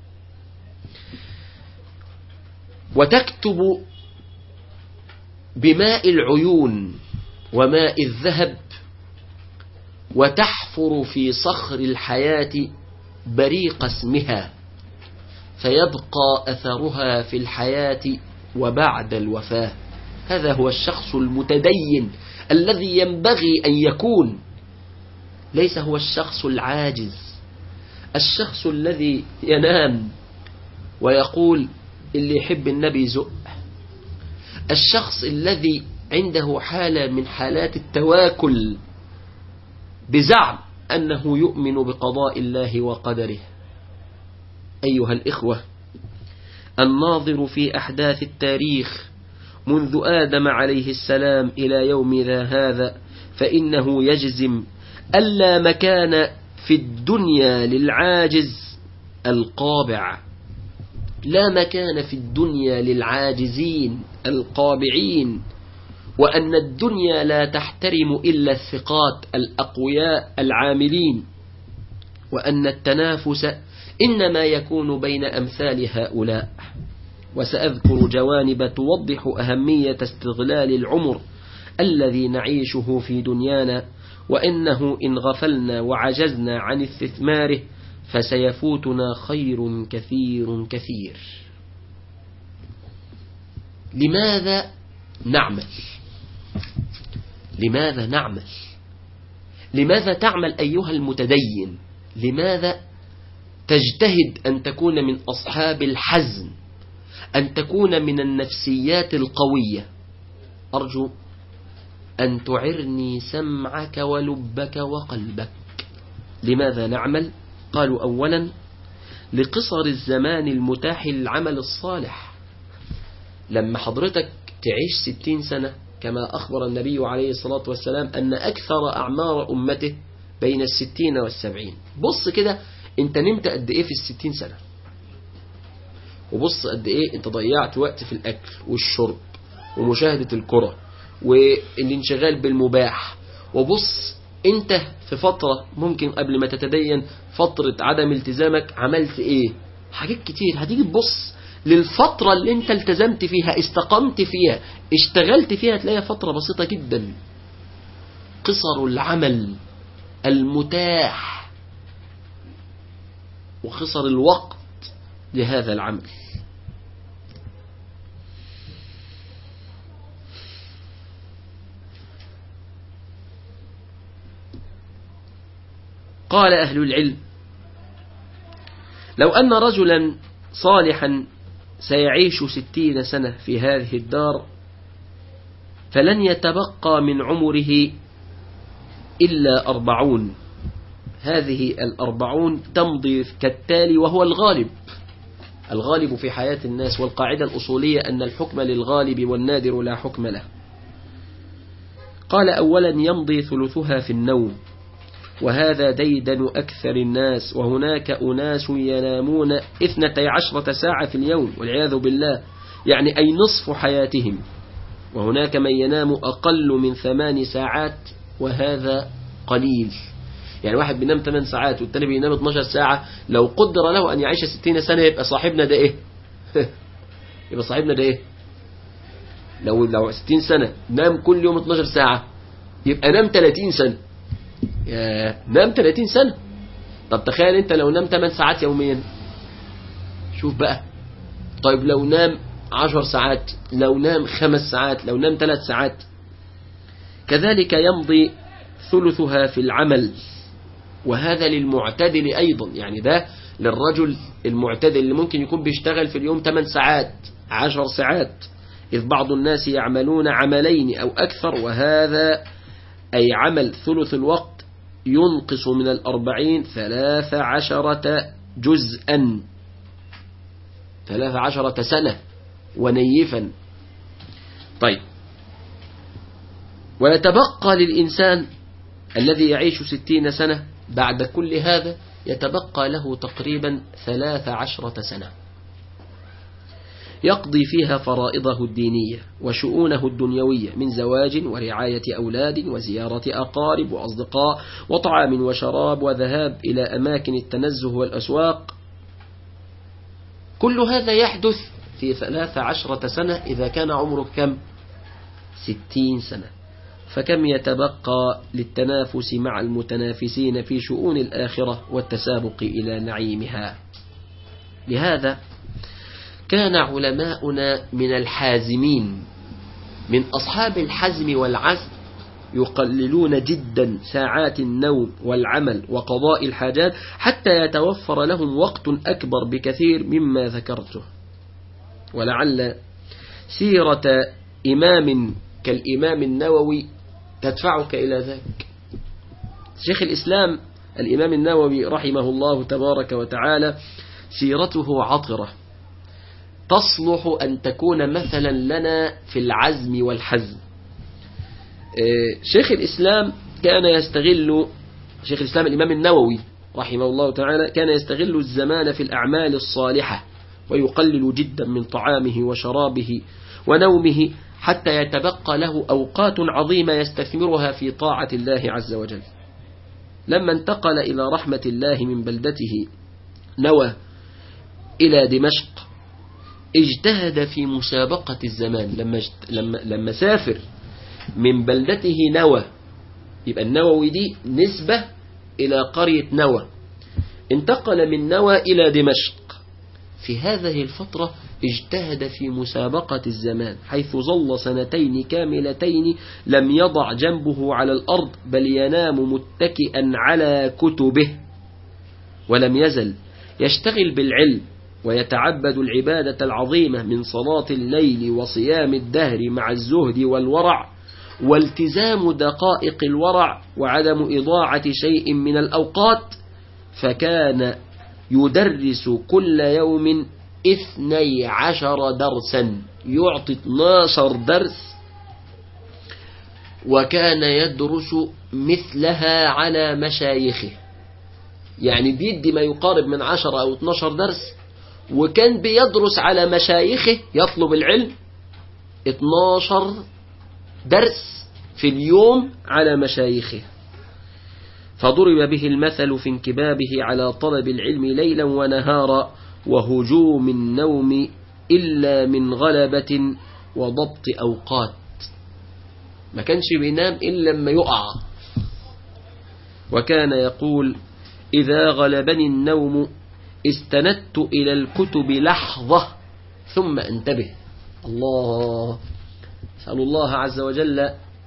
Speaker 1: وتكتب بماء العيون وماء الذهب، وتحفر في صخر الحياة بريق اسمها، فيبقى أثرها في الحياة وبعد الوفاة. هذا هو الشخص المتدين الذي ينبغي أن يكون، ليس هو الشخص العاجز، الشخص الذي ينام ويقول اللي يحب النبي زق، الشخص الذي عنده حالة من حالات التواكل بزعم أنه يؤمن بقضاء الله وقدره. أيها الإخوة، الناظر في أحداث التاريخ منذ آدم عليه السلام إلى يومنا هذا فإنه يجزم ألا مكان في الدنيا للعاجز القابع، لا مكان في الدنيا للعاجزين القابعين، وأن الدنيا لا تحترم إلا الثقات الأقوياء العاملين، وأن التنافس إنما يكون بين أمثال هؤلاء. وسأذكر جوانب توضح أهمية استغلال العمر الذي نعيشه في دنيانا، وإنه إن غفلنا وعجزنا عن استثماره فسيفوتنا خير كثير كثير. لماذا نعمل؟ لماذا نعمل؟ لماذا تعمل أيها المتدين؟ لماذا تجتهد أن تكون من أصحاب الحزم، أن تكون من النفسيات القوية؟ أرجو أن تعرني سمعك ولبك وقلبك. لماذا نعمل؟ قالوا أولا لقصر الزمان المتاح للعمل الصالح. لما حضرتك تعيش 60 سنة كما أخبر النبي عليه الصلاة والسلام أن أكثر أعمار أمته بين 60 و70، بص كده انت نمت قد ايه في 60 سنة، وبص قد ايه انت ضيعت وقت في الأكل والشرب ومشاهدة الكرة والانشغال بالمباح، وبص انت في فترة ممكن قبل ما تتدين فترة عدم التزامك عملت ايه. حاجات كتير هتيجي تبص للفترة اللي انت التزمت فيها، استقمت فيها، اشتغلت فيها، تلاقيها فترة بسيطة جدا. قصر العمل المتاح وقصر الوقت لهذا العمل. قال أهل العلم: لو أن رجلا صالحا سيعيش 60 سنة في هذه الدار فلن يتبقى من عمره إلا 40. هذه 40 تمضي كالتالي، وهو الغالب في حياة الناس، والقاعدة الأصولية أن الحكم للغالب والنادر لا حكم له. قال: أولا يمضي ثلثها في النوم، وهذا ديدن أكثر الناس، وهناك أناس ينامون 12 ساعة في اليوم والعياذ بالله، يعني أي نصف حياتهم. وهناك من ينام أقل من 8 ساعات وهذا قليل. يعني واحد بينام 8 ساعات والتاني بينام 12 ساعة، لو قدر له أن يعيش 60 سنة يبقى صاحبنا ده إيه؟ يبقى صاحبنا ده إيه؟ لو 60 سنة نام كل يوم 12 ساعة يبقى نام 30 سنة. نام 30 سنة. طب تخيل انت لو نام 8 ساعات يوميا، شوف بقى. طيب لو نام 10 ساعات، لو نام 5 ساعات، لو نام 3 ساعات. كذلك يمضي ثلثها في العمل، وهذا للمعتدل أيضا. يعني ده للرجل المعتدل اللي ممكن يكون بيشتغل في اليوم 8 ساعات 10 ساعات، إذ بعض الناس يعملون عملين أو أكثر، وهذا أي عمل ثلث الوقت ينقص من 40 13 جزءا، 13 سنة ونيفا. طيب، ويتبقى للإنسان الذي يعيش 60 سنة بعد كل هذا يتبقى له تقريبا 13 سنة يقضي فيها فرائضه الدينية وشؤونه الدنيوية من زواج ورعاية أولاد وزيارة أقارب وأصدقاء وطعام وشراب وذهاب إلى أماكن التنزه والأسواق. كل هذا يحدث في 13 سنة إذا كان عمرك كم؟ 60 سنة. فكم يتبقى للتنافس مع المتنافسين في شؤون الآخرة والتسابق إلى نعيمها؟ لهذا كان علماؤنا من الحازمين، من أصحاب الحزم والعزم، يقللون جدا ساعات النوم والعمل وقضاء الحاجات حتى يتوفر لهم وقت أكبر بكثير مما ذكرته. ولعل سيرة إمام كالإمام النووي تدفعك إلى ذلك. شيخ الإسلام الإمام النووي رحمه الله تبارك وتعالى سيرته عطرة، تصلح أن تكون مثلا لنا في العزم والحزم. شيخ الإسلام الإمام النووي رحمه الله تعالى كان يستغل الزمان في الأعمال الصالحة، ويقلل جدا من طعامه وشرابه ونومه حتى يتبقى له أوقات عظيمة يستثمرها في طاعة الله عز وجل. لما انتقل إلى رحمة الله من بلدته نوى إلى دمشق اجتهد في مسابقة الزمان. لما سافر من بلدته نوى، يبقى النووي دي نسبة إلى قرية نوى، انتقل من نوى إلى دمشق. في هذه الفترة اجتهد في مسابقة الزمان، حيث ظل 2 كاملتين لم يضع جنبه على الأرض، بل ينام متكئا على كتبه، ولم يزل يشتغل بالعلم ويتعبد العبادة العظيمة من صلاة الليل وصيام الدهر مع الزهد والورع والتزام دقائق الورع وعدم إضاعة شيء من الأوقات. فكان يدرس كل يوم 12 درسا، يعطي 12 درس، وكان يدرس مثلها على مشايخه. يعني بيدي ما يقارب من 10 أو 12 درس، وكان بيدرس على مشايخه، يطلب العلم 12 درس في اليوم على مشايخه. فضرب به المثل في انكبابه على طلب العلم ليلا ونهارا وهجوم النوم إلا من غلبة وضبط أوقات. ما كانش بينام إلا لما يقع. وكان يقول: إذا غلبني النوم استندت إلى الكتب لحظة ثم انتبه. الله، أسأل الله عز وجل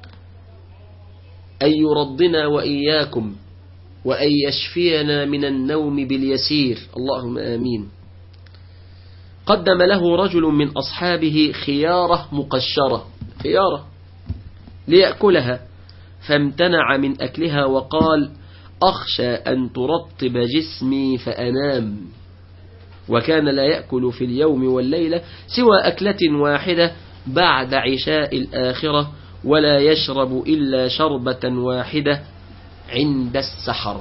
Speaker 1: أن يرضنا وإياكم وأن يشفينا من النوم باليسير، اللهم آمين. قدم له رجل من أصحابه خيارة مقشرة، خيارة ليأكلها، فامتنع من أكلها وقال: أخشى أن ترطب جسمي فأنام. وكان لا يأكل في اليوم والليلة سوى أكلة واحدة بعد عشاء الآخرة، ولا يشرب إلا شربة واحدة عند السحر.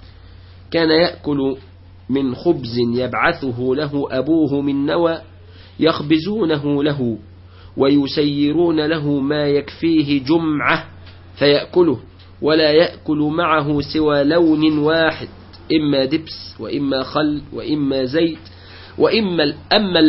Speaker 1: كان يأكل من خبز يبعثه له أبوه من نوى، يخبزونه له ويسيرون له ما يكفيه جمعة فيأكله، ولا يأكل معه سوى لون واحد، إما دبس وإما خل وإما زيت أما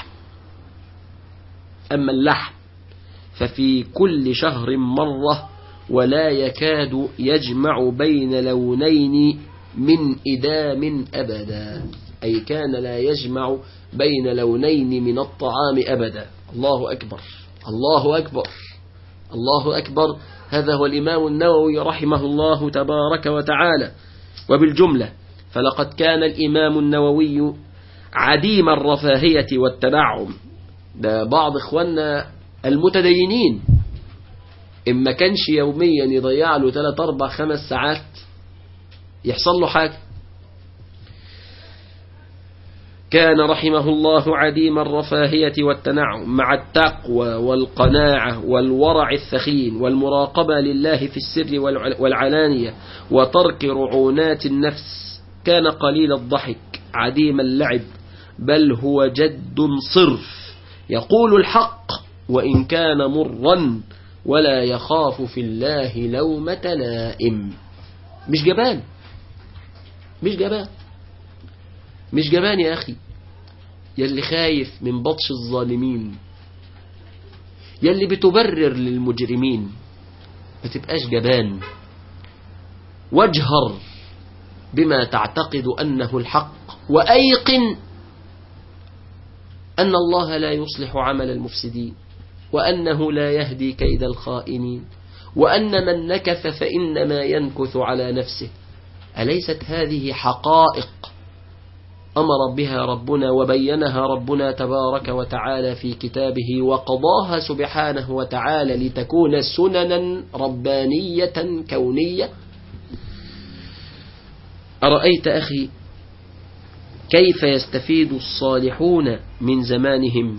Speaker 1: اللحم ففي كل شهر مرة، ولا يكاد يجمع بين لونين من إدام أبدا، أي كان لا يجمع بين لونين من الطعام أبدا. الله أكبر الله أكبر الله أكبر. هذا هو الإمام النووي رحمه الله تبارك وتعالى. وبالجملة فلقد كان الإمام النووي عديم الرفاهية والتنعم. ده بعض إخواننا المتدينين إما كانش يوميا يضيع له 3 4 5 ساعات يحصل له حاجة. كان رحمه الله عديم الرفاهية والتنعم، مع التقوى والقناعة والورع الثخين والمراقبة لله في السر والعلانية وترك رعونات النفس. كان قليل الضحك عديم اللعب، بل هو جد صرف، يقول الحق وإن كان مرا، ولا يخاف في الله لومة لائم. مش جبان مش جبان يا أخي، يلي خايف من بطش الظالمين، يلي بتبرر للمجرمين، ما تبقاش جبان، واجهر بما تعتقد أنه الحق، وأيقن أن الله لا يصلح عمل المفسدين، وأنه لا يهدي كيد الخائنين، وأن من نكث فإنما ينكث على نفسه. أليست هذه حقائق أمر بها ربنا وبينها ربنا تبارك وتعالى في كتابه، وقضاها سبحانه وتعالى لتكون سننا ربانية كونية؟ أرأيت أخي كيف يستفيد الصالحون من زمانهم؟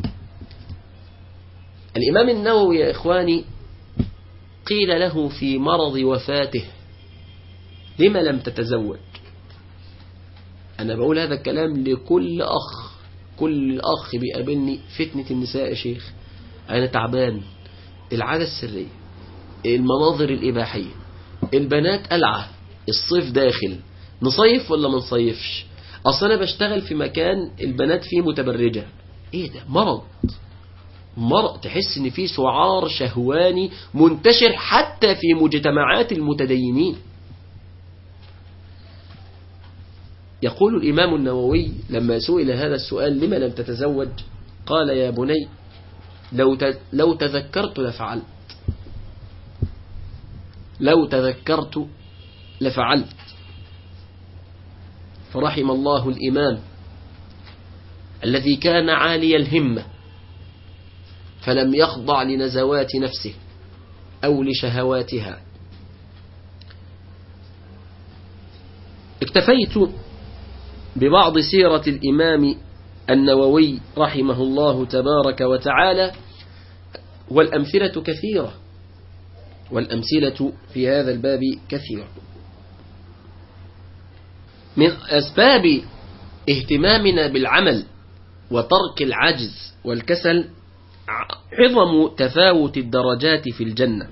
Speaker 1: الإمام النووي يا إخواني قيل له في مرض وفاته: لما لم تتزوج؟ أنا بقول هذا الكلام لكل أخ، كل أخ بيقابلني فتنة النساء يا شيخ، أنا تعبان، العادة السرية، المناظر الإباحية، البنات قلعة، الصيف داخل، نصيف ولا ما نصيفش؟ أصل أنا بشتغل في مكان البنات فيه متبرجة. إيه ده؟ مرض، تحس إن فيه سعار شهواني منتشر حتى في مجتمعات المتدينين. يقول الإمام النووي لما سئل هذا السؤال: لما لم تتزوج؟ قال: يا بني، لو تذكرت لفعلت، لو تذكرت لفعلت. فرحم الله الإمام الذي كان عالي الهمة فلم يخضع لنزوات نفسه أو لشهواتها. اكتفيت ببعض سيرة الإمام النووي رحمه الله تبارك وتعالى، والأمثلة كثيرة، والأمثلة في هذا الباب كثيرة. من أسباب اهتمامنا بالعمل وترك العجز والكسل عظم تفاوت الدرجات في الجنة.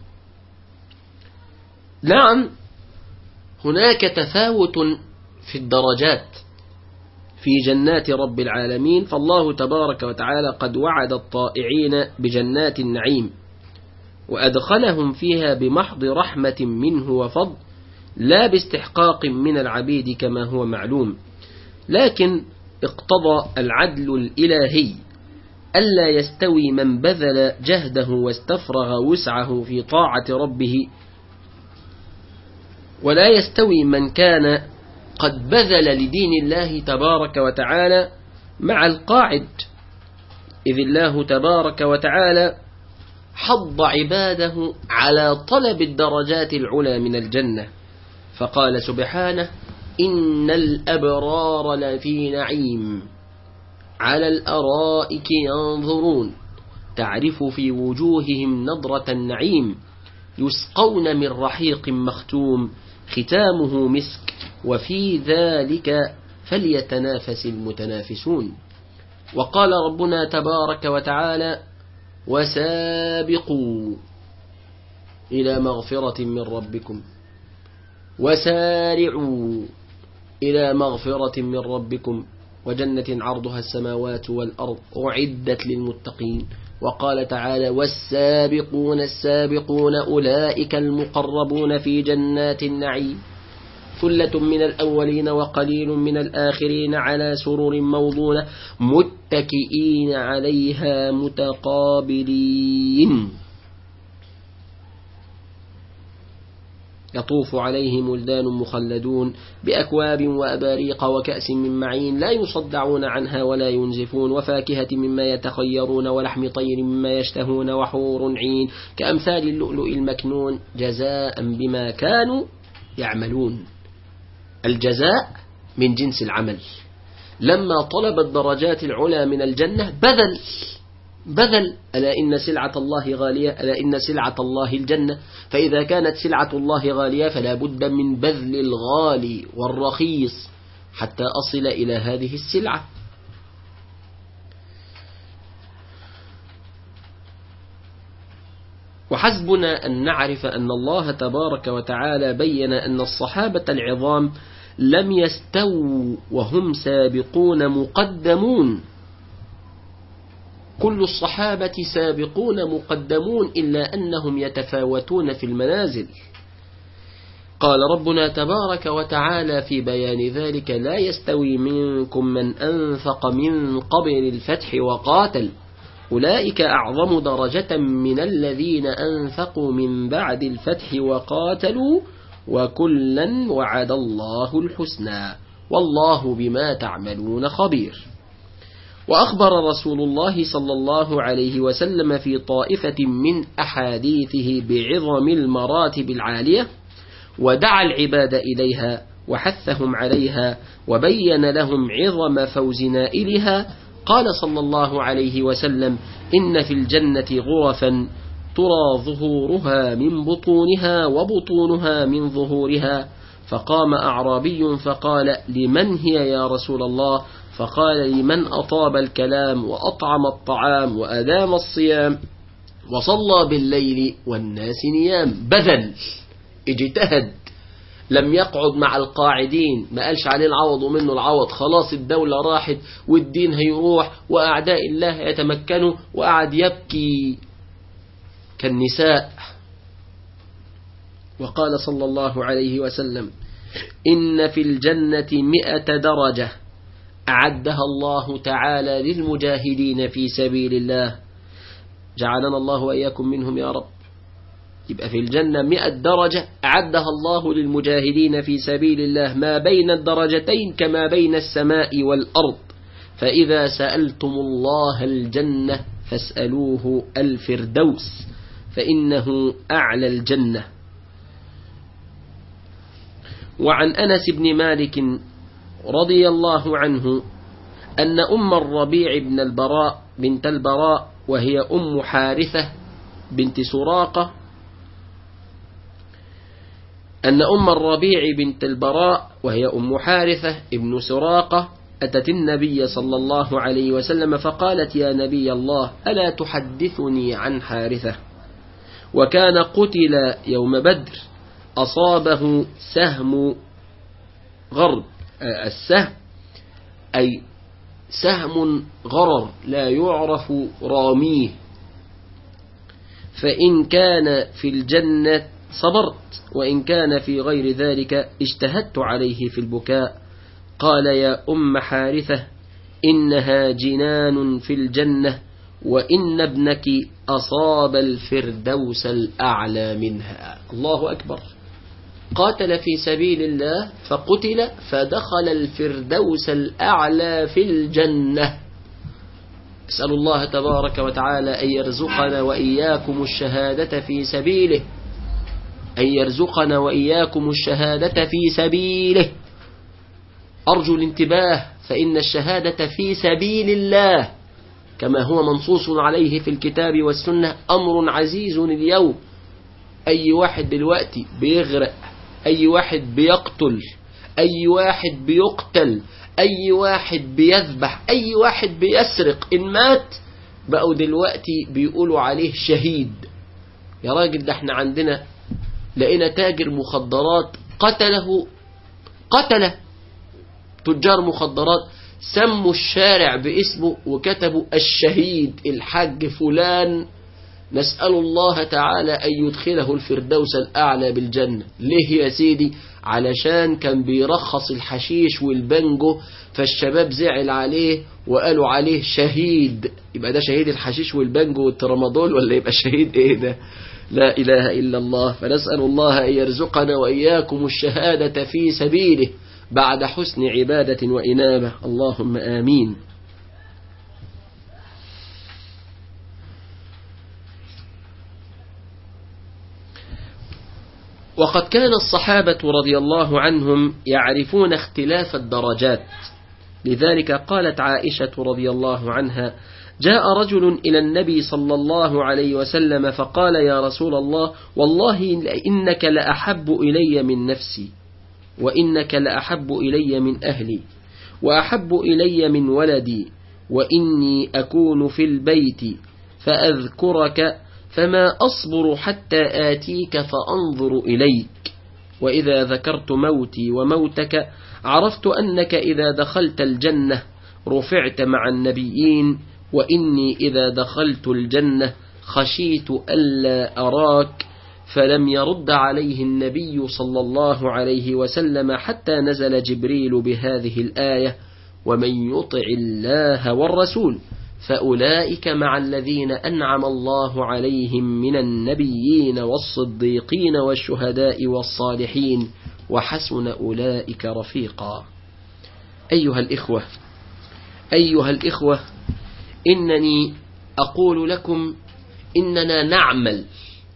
Speaker 1: نعم، هناك تفاوت في الدرجات في جنات رب العالمين، فالله تبارك وتعالى قد وعد الطائعين بجنات النعيم وأدخلهم فيها بمحض رحمة منه وفضل، لا باستحقاق من العبيد كما هو معلوم، لكن اقتضى العدل الإلهي ألا يستوي من بذل جهده واستفرغ وسعه في طاعة ربه، ولا يستوي من كان قد بذل لدين الله تبارك وتعالى مع القاعد، إذ الله تبارك وتعالى حض عباده على طلب الدرجات العلى من الجنة، فقال سبحانه: إن الأبرار لفي نعيم على الأرائك ينظرون تعرف في وجوههم نضرة النعيم يسقون من رحيق مختوم ختامه مسك وفي ذلك فليتنافس المتنافسون. وقال ربنا تبارك وتعالى: وسابقوا إلى مغفرة من ربكم وسارعوا إلى مغفرة من ربكم وجنة عرضها السماوات والأرض أعدت للمتقين. وقال تعالى: والسابقون السابقون أولئك المقربون في جنات النعيم ثلة من الأولين وقليل من الآخرين على سرر موضونة متكئين عليها متقابلين يطوف عليهم ولدان مخلدون بأكواب وأباريق وكأس من معين لا يصدعون عنها ولا ينزفون وفاكهة مما يتخيرون ولحم طير مما يشتهون وحور عين كأمثال اللؤلؤ المكنون جزاء بما كانوا يعملون. الجزاء من جنس العمل. لما طلب الدرجات العلى من الجنة بذل ألا إن سلعة الله غالية، ألا إن سلعة الله الجنة. فإذا كانت سلعة الله غالية فلا بد من بذل الغالي والرخيص حتى أصل إلى هذه السلعة. وحسبنا أن نعرف أن الله تبارك وتعالى بين أن الصحابة العظام لم يستووا وهم سابقون مقدمون. كل الصحابة سابقون مقدمون إلا أنهم يتفاوتون في المنازل. قال ربنا تبارك وتعالى في بيان ذلك: لا يستوي منكم من أنفق من قبل الفتح وقاتل أولئك أعظم درجة من الذين أنفقوا من بعد الفتح وقاتلوا وكلا وعد الله الحسنى والله بما تعملون خبير. وأخبر رسول الله صلى الله عليه وسلم في طائفة من أحاديثه بعظم المراتب العالية ودعا العباد إليها وحثهم عليها وبين لهم عظم فوز نائلها. قال صلى الله عليه وسلم: إن في الجنة غرفا ترى ظهورها من بطونها وبطونها من ظهورها. فقام أعرابي فقال: لمن هي يا رسول الله؟ فقال: لمن أطاب الكلام وأطعم الطعام وأدام الصيام وصلى بالليل والناس نيام. بذل، اجتهد، لم يقعد مع القاعدين، ما قالش عليه العوض ومنه العوض، خلاص الدولة راحت والدين هيروح وأعداء الله يتمكنوا، وقعد يبكي كالنساء. وقال صلى الله عليه وسلم: إن في الجنة 100 درجة أعدها الله تعالى للمجاهدين في سبيل الله، جعلنا الله وإياكم منهم يا رب. يبقى في الجنة 100 درجة أعدها الله للمجاهدين في سبيل الله، ما بين الدرجتين كما بين السماء والأرض. فإذا سألتم الله الجنة فاسألوه الفردوس فإنه أعلى الجنة. وعن أنس بن مالك رضي الله عنه أن أم الربيع بن البراء بنت البراء وهي أم حارثة بنت سراقة أن أم الربيع بنت البراء وهي أم حارثة ابن سراقة أتت النبي صلى الله عليه وسلم فقالت: يا نبي الله، ألا تحدثني عن حارثة؟ وكان قتل يوم بدر، أصابه سهم غرب، السهم أي سهم غرر لا يعرف راميه، فإن كان في الجنة صبرت وإن كان في غير ذلك اجتهدت عليه في البكاء. قال: يا أم حارثة، إنها جنان في الجنة وإن ابنك أصاب الفردوس الأعلى منها. الله أكبر. قاتل في سبيل الله فقتل فدخل الفردوس الأعلى في الجنة. أسأل الله تبارك وتعالى أن يرزقنا وإياكم الشهادة في سبيله، أن يرزقنا وإياكم الشهادة في سبيله. أرجو الانتباه، فإن الشهادة في سبيل الله كما هو منصوص عليه في الكتاب والسنة أمر عزيز اليوم. أي واحد دلوقتي بيغرق، أي واحد بيقتل، أي واحد بيقتل، أي واحد بيذبح، أي واحد بيسرق، إن مات بقوا دلوقتي بيقولوا عليه شهيد. يا راجل ده احنا عندنا لقينا تاجر مخدرات قتله تجار مخدرات، سموا الشارع باسمه وكتبوا الشهيد الحاج فلان، نسأل الله تعالى أن يدخله الفردوس الأعلى بالجنة. ليه يا سيدي؟ علشان كان بيرخص الحشيش والبنجو، فالشباب زعل عليه وقالوا عليه شهيد. يبقى ده شهيد الحشيش والبنجو والترامادول ولا يبقى شهيد ايه ده؟ لا إله إلا الله. فنسأل الله أن يرزقنا وإياكم الشهادة في سبيله بعد حسن عبادة وإنابة، اللهم آمين. وقد كان الصحابة رضي الله عنهم يعرفون اختلاف الدرجات، لذلك قالت عائشة رضي الله عنها: جاء رجل إلى النبي صلى الله عليه وسلم فقال: يا رسول الله، والله إنك لأحب إلي من نفسي، وإنك لأحب إلي من أهلي، وأحب إلي من ولدي، وإني أكون في البيت فأذكرك فما أصبر حتى آتيك فأنظر إليك، وإذا ذكرت موتي وموتك عرفت أنك إذا دخلت الجنة رفعت مع النبيين، وإني إذا دخلت الجنة خشيت ألا أراك. فلم يرد عليه النبي صلى الله عليه وسلم حتى نزل جبريل بهذه الآية: ومن يطع الله والرسول فأولئك مع الذين أنعم الله عليهم من النبيين والصديقين والشهداء والصالحين وحسن أولئك رفيقا. أيها الإخوة، إنني أقول لكم إننا نعمل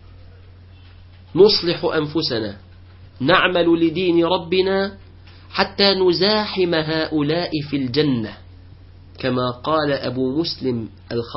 Speaker 1: نصلح أنفسنا، نعمل لدين ربنا حتى نزاحم هؤلاء في الجنة، كما قال أبو مسلم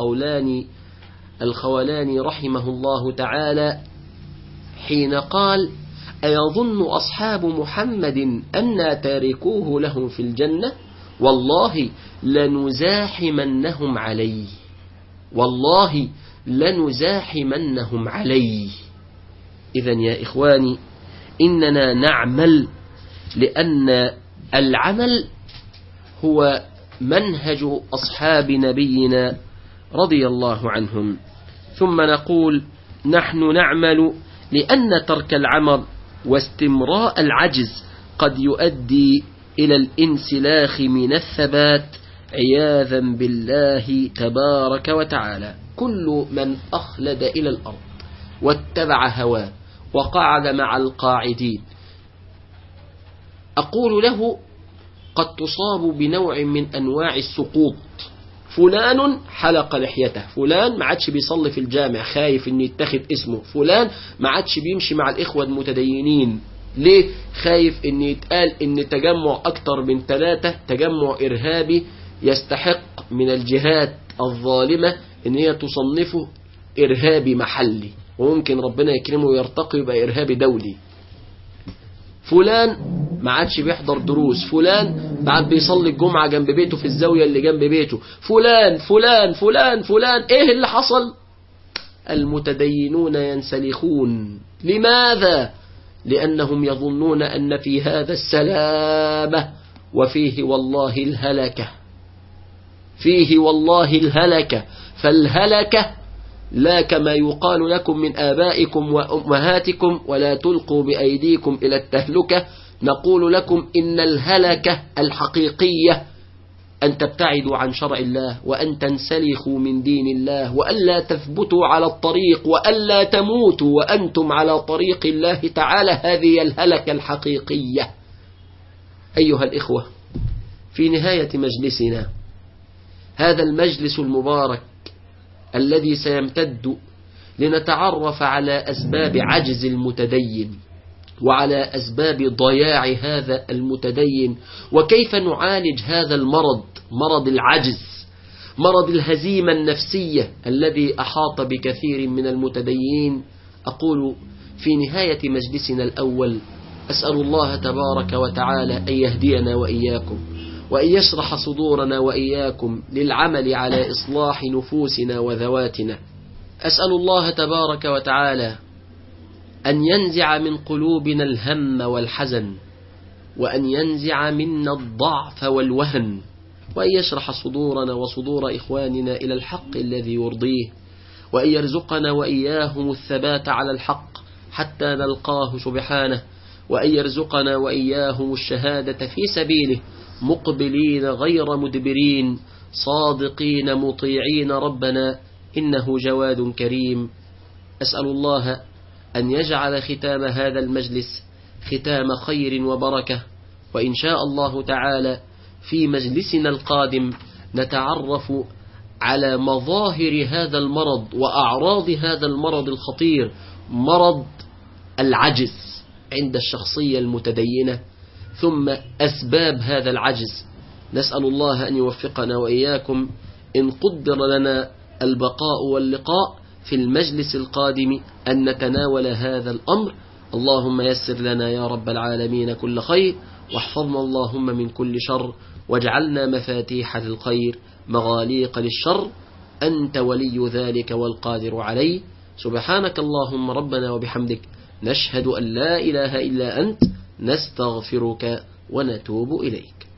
Speaker 1: الخولاني رحمه الله تعالى حين قال: أيظن أصحاب محمد أن تاركوه لهم في الجنة؟ والله لنزاحمنهم عليه، والله لنزاحمنهم عليه. إذن يا إخواني، إننا نعمل لأن العمل هو منهج أصحاب نبينا رضي الله عنهم. ثم نقول: نحن نعمل لأن ترك العمل واستمراء العجز قد يؤدي إلى الانسلاخ من الثبات عياذا بالله تبارك وتعالى. كل من أخلد إلى الأرض واتبع هواه وقعد مع القاعدين، أقول له: قد تصاب بنوع من أنواع السقوط. فلان حلق لحيته، فلان ما عادش بيصلي في الجامع خايف ان يتخذ اسمه، فلان ما عادش بيمشي مع الإخوة المتدينين، ليه؟ خايف ان يتقال ان تجمع أكتر من 3 تجمع إرهابي يستحق من الجهات الظالمة ان هي تصنفه إرهابي محلي، وممكن ربنا يكرمه ويرتقي يبقى إرهابي دولي. فلان ما عادش بيحضر دروس، فلان بعد بيصلي الجمعة جنب بيته في الزاوية اللي جنب بيته، فلان فلان فلان فلان. ايه اللي حصل؟ المتدينون ينسلخون. لماذا؟ لأنهم يظنون أن في هذا السلامة، وفيه والله الهلكة، فيه والله الهلكة. فالهلكة لا كما يقال لكم من آبائكم وأمهاتكم ولا تلقوا بأيديكم إلى التهلكة. نقول لكم إن الهلكة الحقيقية أن تبتعدوا عن شرع الله، وأن تنسلخوا من دين الله، وألا تثبتوا على الطريق، وألا تموتوا وأنتم على طريق الله تعالى. هذه الهلكة الحقيقية. أيها الإخوة، في نهاية مجلسنا هذا المجلس المبارك الذي سيمتد لنتعرف على أسباب عجز المتدين، وعلى أسباب ضياع هذا المتدين، وكيف نعالج هذا المرض، مرض العجز، مرض الهزيمة النفسية الذي أحاط بكثير من المتدينين. أقول في نهاية مجلسنا الأول: أسأل الله تبارك وتعالى أن يهدينا وإياكم، وأن يشرح صدورنا وإياكم للعمل على إصلاح نفوسنا وذواتنا. أسأل الله تبارك وتعالى أن ينزع من قلوبنا الهم والحزن، وأن ينزع منا الضعف والوهن، وأن يشرح صدورنا وصدور إخواننا إلى الحق الذي يرضيه، وأن يرزقنا وإياهم الثبات على الحق حتى نلقاه سبحانه، وأن يرزقنا وإياهم الشهادة في سبيله مقبلين غير مدبرين صادقين مطيعين ربنا إنه جواد كريم. أسأل الله أن يجعل ختام هذا المجلس ختام خير وبركة، وإن شاء الله تعالى في مجلسنا القادم نتعرف على مظاهر هذا المرض وأعراض هذا المرض الخطير، مرض العجز عند الشخصية المتدينة، ثم أسباب هذا العجز. نسأل الله أن يوفقنا وإياكم إن قدر لنا البقاء واللقاء في المجلس القادم أن نتناول هذا الأمر. اللهم يسر لنا يا رب العالمين كل خير، واحفظنا اللهم من كل شر، واجعلنا مفاتيح للخير مغاليق للشر، أنت ولي ذلك والقادر عليه. سبحانك اللهم ربنا وبحمدك، نشهد أن لا إله إلا أنت، نستغفرك ونتوب إليك.